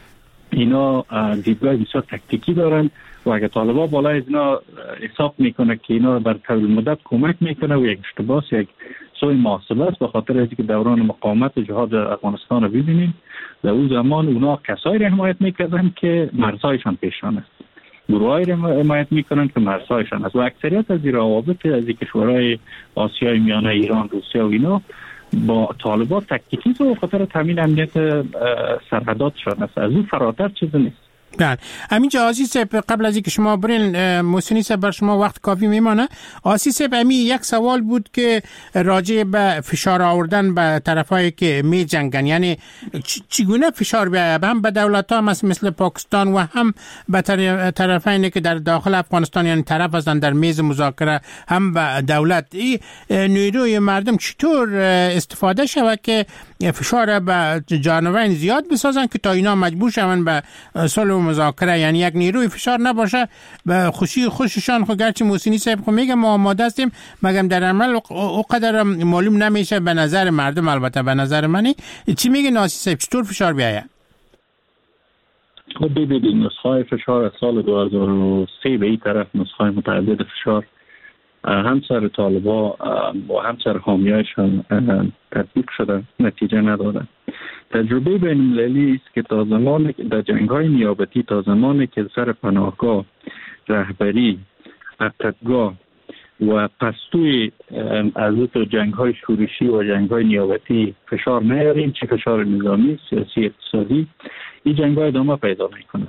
اینا دیدگاه بسیار تکتیکی دارن و اگر طالبان بالای از اینا حساب میکنه که اینا بر طول مدت کمک میکنه و یک اشتباه، یک سوی محاسبه است، به خاطر اینکه دوران مقاومت جهاد افغانستان رو ببینیم در اون زمان اونا کسایی را حمایت میکردن که مرزهایشان پیشان است، گروهایی را حمایت میکنن که مرزهایشان است و اکثریت از این روابط از این کشورهای آسیای میانه، ایران، روسیه و اینا با طالبان تکتیکی تو خاطر تامین امنیت سرحداتشان است. از اون فراتر چیزی نیست. بله. همینجا عزیز صاحب قبل از اینکه شما برین محسنی صاحب بر شما وقت کافی میمانه. عزیز صاحب همین یک سوال بود که راجع به فشار آوردن به طرفایی که می جنگن، یعنی چگونه فشار بیاید هم به دولت ها مثل پاکستان و هم به طرفینی که در داخل افغانستان یعنی طرف هستند در میز مذاکره هم به دولت، این نیروی مردم چطور استفاده شود که فشار به جانوران زیاد بسازن که تا اینا مجبور شوند به صلح مذاکره، یعنی یک نیروی فشار نباشه به خوشی خوششان. خود گرچه محسنی صاحب خود میگه ما آماده هستیم مگم در عمل او قدر معلوم نمیشه به نظر مردم. البته به نظر منی چی میگه ناسی صاحب چطور فشار بیاید؟ خب ببینید نسخه های فشار از سال دو هزار و سه به این طرف نسخه های متعدد فشار هم سر طالبا و هم سر حامیایشان تطبیق شده، نتیجه نداده. تجربه بین المللی است که تا زمانی که در جنگ های نیابتی، تا زمانی که سر پناهگاه، رهبری، ارتدگاه و پستوی از جنگ های شورشی و جنگ های نیابتی فشار نیاریم، چه فشار نظامی، سیاسی، اقتصادی، این جنگ های ادامه پیدا میکنند.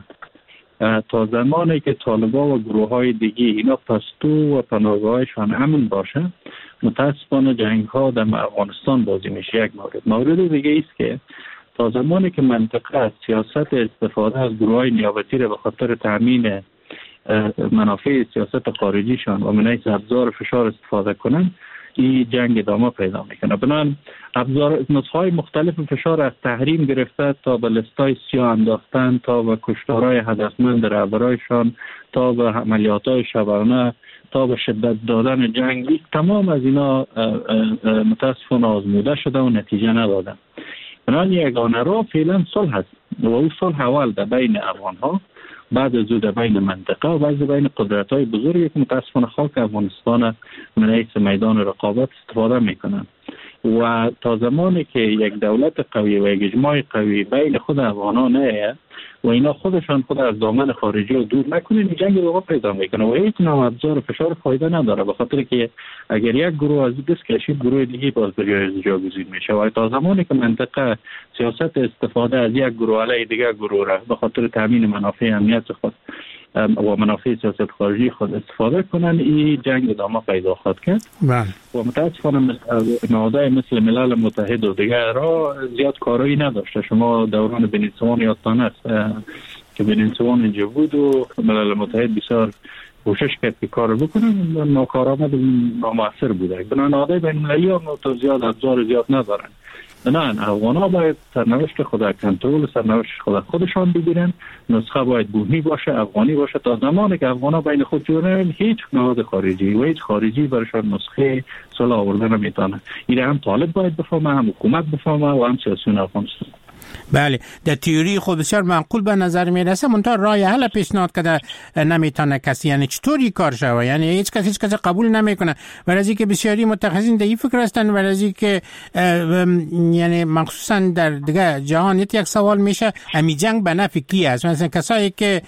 تا زمانی که طالبا و گروه های دیگه اینا پستو و پناهگاهشان امن باشه، متاسفانه جنگ ها در افغانستان بازی میشه. یک مورد مورد دیگه است که تا زمانی که منطقه از سیاست استفاده از گروه های نیابتی را به خاطر تامین منافع سیاست خارجیشان و من حیث ابزار فشار استفاده کنن، این جنگ ادامه پیدا میکنه. بنابراین ابزار نسخه‌های مختلف فشار از تحریم گرفته تا به لستای سیاه انداختن، تا به کشتارهای هدفمند رهبرایشان، تا به عملیات‌های شبانه، تا به شدت دادن جنگ، تمام از اینا متاسفانه آزموده شده و نتیجه نداده. بنابراین یگانه راه فعلا صلح است و اون صلح اول در بین افغان‌ها، بعد از او در بین منطقه و بعد بین قدرت‌های بزرگی که متاسفانه خاک افغانستان من حیث میدان رقابت استفاده میکنند. و تا زمانی که یک دولت قوی و یک اجماع قوی بین خود افغانان نه و اینا خودشان خود از دامن خارجی رو دور نکنن، جنگ رو پیدا میکنه و هیچ نوع ابزار فشار فایده نداره، به خاطر که اگر یک گروه از دست کشید، گروه دیگه باز به جای جاگزین میشه. و تا زمانی که منطقه سیاست استفاده از یک گروه علیه دیگر گروه را به خاطر تامین منافع امنیت خود و منافع سیاست خارجی خود استفاده کنن، این جنگ ادامه پیدا خواهد کرد. بله. و متاسفانه نهادهای مثل ملل متحد و دیگر را زیاد کارایی نداشته. شما دوران بنیسوان یادتان است که بنیسوان اینجا بود و ملل متحد بسیار کوشش کرد که کار بکنن، ناکارآمد و نامؤثر بوده. بنابراین نهادهای بین‌المللی هم زیاد ابزار زیاد ندارن. نه، افغان‌ها باید سرنوشت خود کنترل سرنوشت خود خودشان بگیرن. نسخه باید بومی باشه، افغانی باشه. تا زمانی که افغان‌ها بین خود جوړن، هیچ نهاد خارجی و هیچ خارجی برشان نسخه صلح آوردن نمیتونه. این هم طالب باید بفهمه، هم حکومت بفهمه و هم سیاسیون افغانستان. بله، در تئوری خود بسیار معقول به نظر میرسه، منتها راه حل پیشنهاد کرده نمیتونه کسی. یعنی چطوری کار شوه؟ یعنی هیچ کسی هیچ کسی قبول نمیکنه. ولی که بسیاری متخصصین در این فکر هستن، ولی که یعنی مخصوصا در دیگه جهان یک سوال میشه امی جنگ به نفع کی است؟ مثلا کسایی که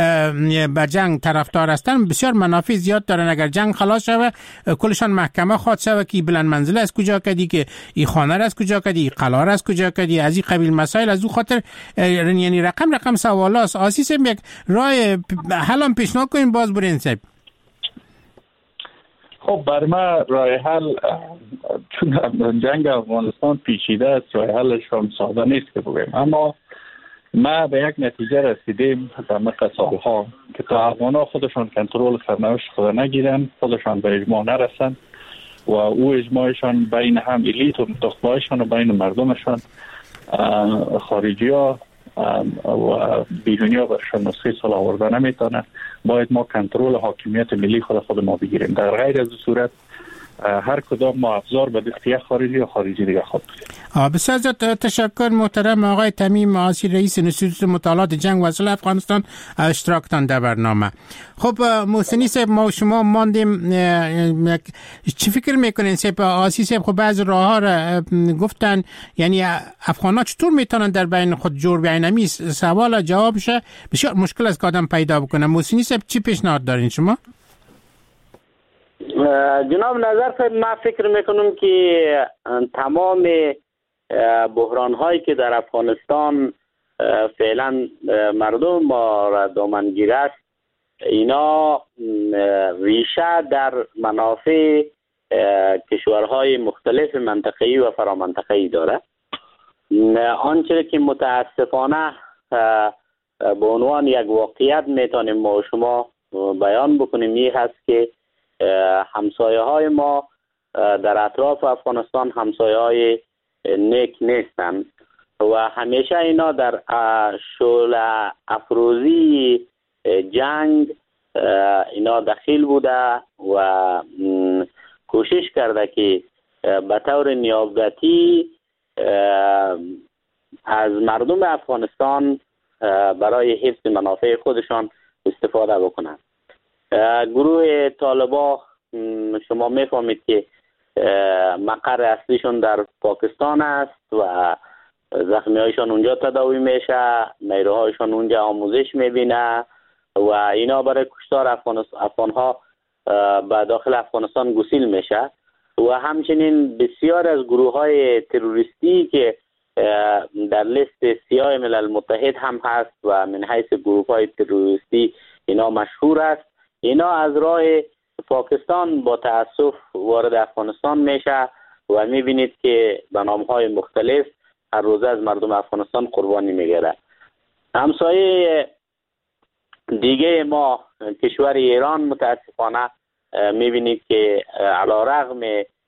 به جنگ طرفدار هستن بسیار منافع زیاد دارن. اگر جنگ خلاص شوه، کلشان محکمه خواد شوه که بلند منزله از کجا کدی، که این خانه از کجا کدی، قلعه از کجا کدی، از این قبیل مسائل. از او خاطر یعنی رقم رقم سوالاست. آسیس یک راه حل هم پیشنهاد کنیم باز برین صاحب. خب بر ما راه حل، چون جنگ افغانستان پیچیده است، راه حلش هم ساده نیست که بگیم، اما ما به یک نتیجه رسیدیم در مقطع سالها که تا افغان‌ها خودشان کنترل سرنوشت خود نگیرن، خودشان به اجماع نرسن و او اجماعشان بین هم الیت و متخبایشان و بین مردمشان، خارجی ها و بیرونی ها برشان نسخه صلح آورده نمیتونه، باید ما کنترل حاکمیت ملی خود خود ما بگیریم. در غیر از صورت هر کدام ما افزار به دست یک خارجی یا خارجی دیگه خود بگیریم. بسیار زیاد تشکر محترم آقای تمیم آسی، رئیس انستیتوت مطالعات جنگ و صلح افغانستان، اشتراکتان در برنامه. خب محسنی صاحب، ما شما ماندیم، چی فکر میکنین صاحب؟ آسی صاحب خب بعض راه ها را گفتن، یعنی افغان ها چطور میتونن در بین خود جور بیان؟ همی سوال جوابش بسیار مشکل است که آدم پیدا بکنه. محسنی صاحب چی پیشنهاد دارین شما؟ جناب نظر صاحب، من فکر میکنم که تمام بحران هایی که در افغانستان فعلا مردم ما را دامنگیر است، اینا ریشه در منافع کشورهای مختلف منطقه‌ای و فرامنطقه‌ای داره. آنچه که متاسفانه به عنوان یک واقعیت میتونیم ما شما بیان بکنیم این هست که همسایه های ما در اطراف افغانستان همسایه های نیک نیستن و همیشه اینا در شعله افروزی جنگ اینا دخیل بوده و کوشش کرده که به طور نیابتی از مردم افغانستان برای حفظ منافع خودشان استفاده بکنند. گروه طالبا شما میفهمید که مقر اصلیشون در پاکستان است و زخمی هایشان اونجا تداوی میشه، نیروهایشان اونجا آموزش میبینه و اینا برای کشتار افغان ها به داخل افغانستان گسیل میشه و همچنین بسیار از گروه های تروریستی که در لیست سیاه ملل متحد هم هست و من حیث گروه های تروریستی اینا مشهور است، اینا از راه پاکستان با تأسف وارد افغانستان میشه و میبینید که به نام های مختلف هر روز از مردم افغانستان قربانی میگیره. همسایه دیگه ما کشور ایران متاسفانه میبینید که علی رغم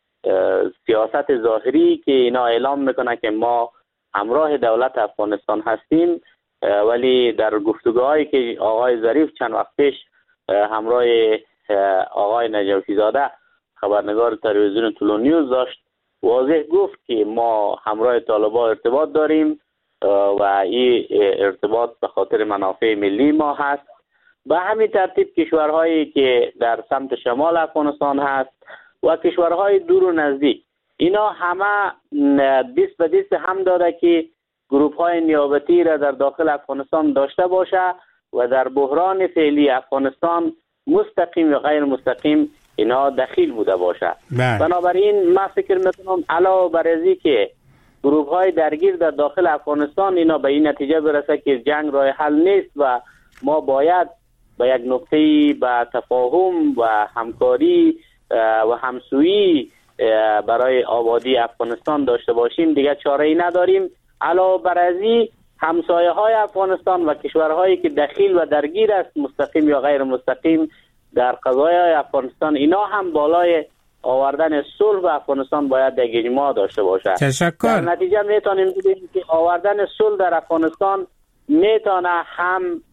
سیاست ظاهری که اینا اعلام میکنه که ما همراه دولت افغانستان هستیم، ولی در گفتگوهایی که آقای ظریف چند وقت پیش همراه آقای نجفی زاده خبرنگار تلویزیون طلوع نیوز داشت، واضح گفت که ما همراه طالبان ارتباط داریم و این ارتباط به خاطر منافع ملی ما هست. به همین ترتیب کشورهایی که در سمت شمال افغانستان هست و کشورهای دور و نزدیک، اینا همه دست به دست هم داده که گروپ های نیابتی را در داخل افغانستان داشته باشه و در بحران فعلی افغانستان مستقیم یا غیر مستقیم اینا دخیل بوده باشه. بنابراین من فکر میکنم علاوه بر از که گروپ های درگیر در داخل افغانستان اینا به این نتیجه برسه که جنگ راه حل نیست و ما باید به یک نقطه به تفاهم و همکاری و همسویی برای آبادی افغانستان داشته باشیم، دیگه چاره ای نداریم. علاوه بر از همسایه های افغانستان و کشورهایی که دخیل و درگیر است مستقیم یا غیر مستقیم در قضایای افغانستان، اینا هم بالای آوردن صلح به افغانستان باید یک اجماع داشته باشه. تشکر. در نتیجه میتونیم بگیم که آوردن صلح در افغانستان میتونه هم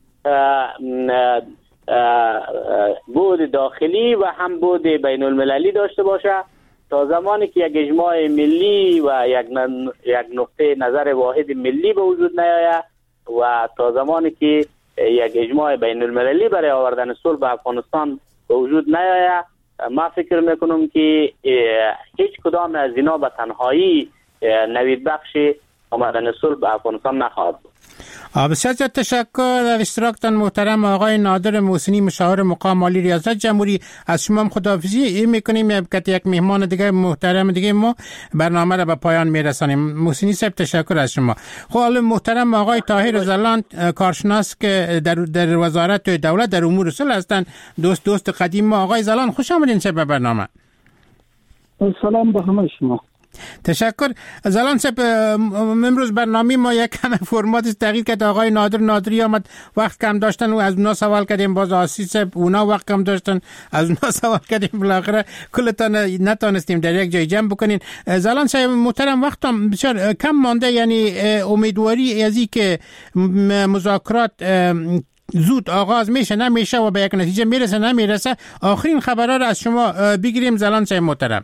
بود داخلی و هم بود بین المللی داشته باشه تا زمانی که یک اجماع ملی و یک یک نقطه نظر واحد ملی به وجود نیاید و تا زمانی که یک اجماع بین المللی برای آوردن صلح به افغانستان به وجود نیاید، ما فکر میکنم که هیچ کدام از اینا به تنهایی نوید بخش آمدن صلح به افغانستان نخواهد بود. بسیار زیاد تشکر از اشتراکتان محترم آقای نادر محسنی، مشاور مقام عالی ریاست جمهوری. از شما هم خداحافظی میکنیم که یک مهمان دیگه محترم دیگه ما برنامه را به پایان میرسانیم. محسنی صاحب تشکر از شما. خب حالا محترم آقای طاهر زلان، کارشناس که در در وزارت دولت در امور صلح هستند، دوست دوست قدیم ما. آقای زلان خوش آمدین به برنامه. سلام به همه شما. تشکر. زلان صاحب، امروز برنامه ما یک کم فرمات تغییر کرد. آقای نادر نادری آمد، وقت کم داشتن و از اونا سوال کردیم، باز آسی صاحب اونا وقت کم داشتن از اونا سوال کردیم، بالاخره کلتان نتانستیم در یک جای جمع بکنین. زلان صاحب محترم، وقتم بسیار کم مانده، یعنی امیدواری از این که مذاکرات زود آغاز میشه نمیشه و به یک نتیجه میرسه نمیرسه، آخرین خبرها را از شما بگیریم زلان صاحب محترم.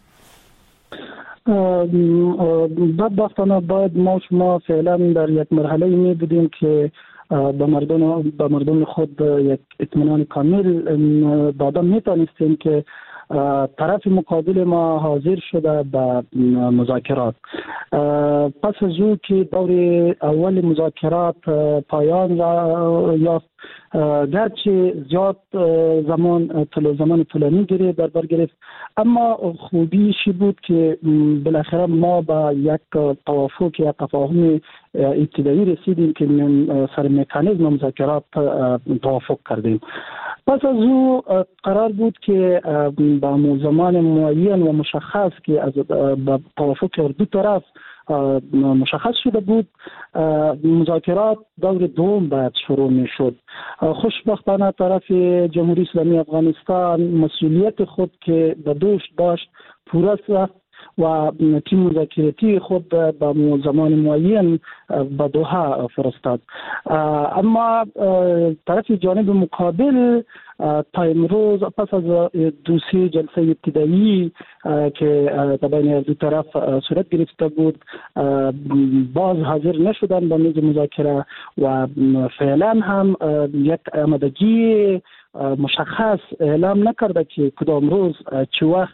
بدبختانه باید ما شما فعلا در یک مرحله می بودیم که به مردم به مردم خود یک اطمینان کامل داده می توانستیم که طرف مقابل ما حاضر شده به مذاکرات. پس از او که دور اول مذاکرات پایان را یافت، گرچه زیاد زمان طول زمان طولانی گرفت در بر گرفت، اما خوبیش بود که بالاخره ما با یک توافق یا تفاهم ابتدایی رسیدیم که من سر مکانیزم مذاکرات توافق کردیم. پس از او قرار بود که با زمان معین و مشخص که از با توافق دو طرف مشخص شده بود، مذاکرات دور دوم باید شروع می شد. خوشبختانه طرف جمهوری اسلامی افغانستان مسئولیت خود که به دوش داشت پورا ساخت و تیم مذاکراتی خود به زمان معین به دوحه فرستاد. اما طرف جانب مقابل تا امروز پس از دو سه جلسه ابتدایی که در بین دو طرف صورت گرفته بود باز حاضر نشدن به میز مذاکره و فعلا هم یک آمادگی مشخص اعلام نکرده که کدام روز چه وقت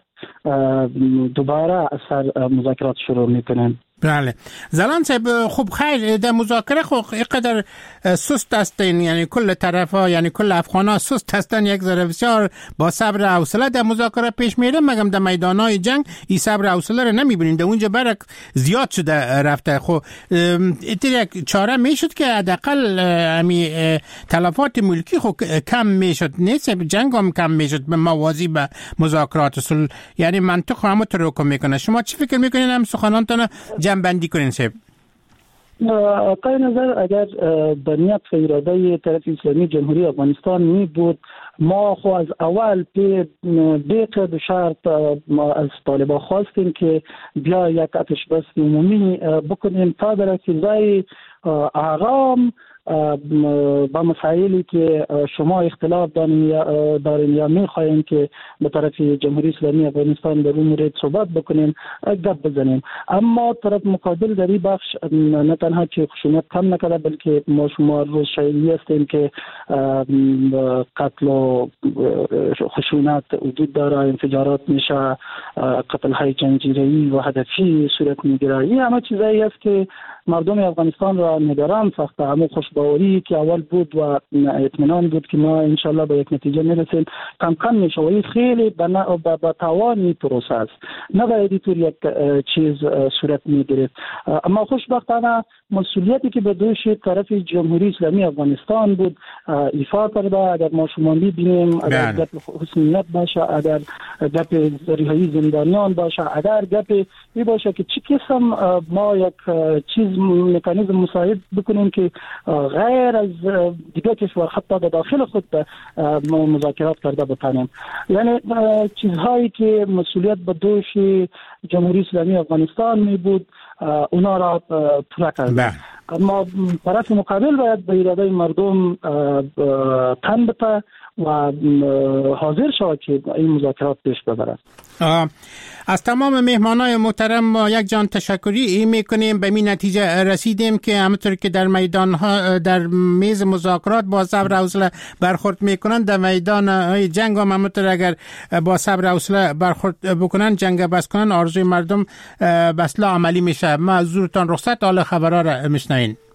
دوباره سر مذاکرات شروع میکنن. بله زلان صاحب، خب خیر در مذاکره خب اینقدر سست هستین، یعنی کل طرفا یعنی کل افغانا سست هستن، یک ذره بسیار با صبر و حوصله در مذاکره پیش میره، مگم در میدانهای جنگ این صبر و حوصله رو نمیبینین، در اونجا برک زیاد شده رفته. خب این یک چاره میشد که حداقل امی تلفات ملکی خب کم میشد، نیست جنگ هم کم میشد به موازی به مذاکرات صلح، یعنی منطق هم تو رو کم میکنه. شما چی فکر میکنین هم سخنانتون جمع بندی کنین صاحب؟ آقای نظر اگر به نیت و اراده طرف اسلامی جمهوری افغانستان می بود، ما خو از اول به قید و شرط از طالبان خواستیم که بیا یک آتش بس عمومی بکنیم تا در فضای آرام با مسائلی که شما اختلاف دارین یا میخواین که به طرف جمهوری اسلامی افغانستان در اون مورد صحبت بکنیم گپ بزنیم. اما طرف مقابل در این بخش نه تنها که خشونت کم نکرده بلکه ما شما روز شایعی هستیم که قتل و خشونت وجود داره، انفجارات میشه، قتل های جنگجویی و هدفی صورت میگیره. این همه چیزایی است که مردم افغانستان را نگران ساخته. همون خوشباوری که اول بود و اطمینان بود که ما انشالله به یک نتیجه میرسیم کم کم میشه و این خیلی به توانی پروسه است، نباید اینطور یک چیز صورت میگیرد. اما خوشبختانه مسئولیتی که به دوش طرف جمهوری اسلامی افغانستان بود ایفا کرده. اگر ما شما میبینیم اگر گپ حسنیت باشه، اگر گپ رهایی زندانیان باشه، اگر گپ این باشه که چی قسم ما یک چیز مکانیزم مساعد بکنیم که غیر از دیگر کشور حتی در داخل خود مذاکرات کرده بتانیم، یعنی چیزهایی که مسئولیت به دوش جمهوری اسلامی افغانستان می بود اونا را پورا کرده. اما طرف مقابل باید به اراده مردم تن بده و حاضر شود که این مذاکرات پیش ببرد. از تمام مهمانای محترم ما یک جان تشکری میکنیم. به این نتیجه رسیدیم که همونطور که در میدان ها در میز مذاکرات با صبر و حوصله برخورد میکنن، در میدان های جنگ هم همونطور اگر با صبر و حوصله برخورد بکنن، جنگ بس کنن، آرزوی مردم به اصلاح عملی میشه. ما حضورتان رخصت، حال خبرها را میشنوین.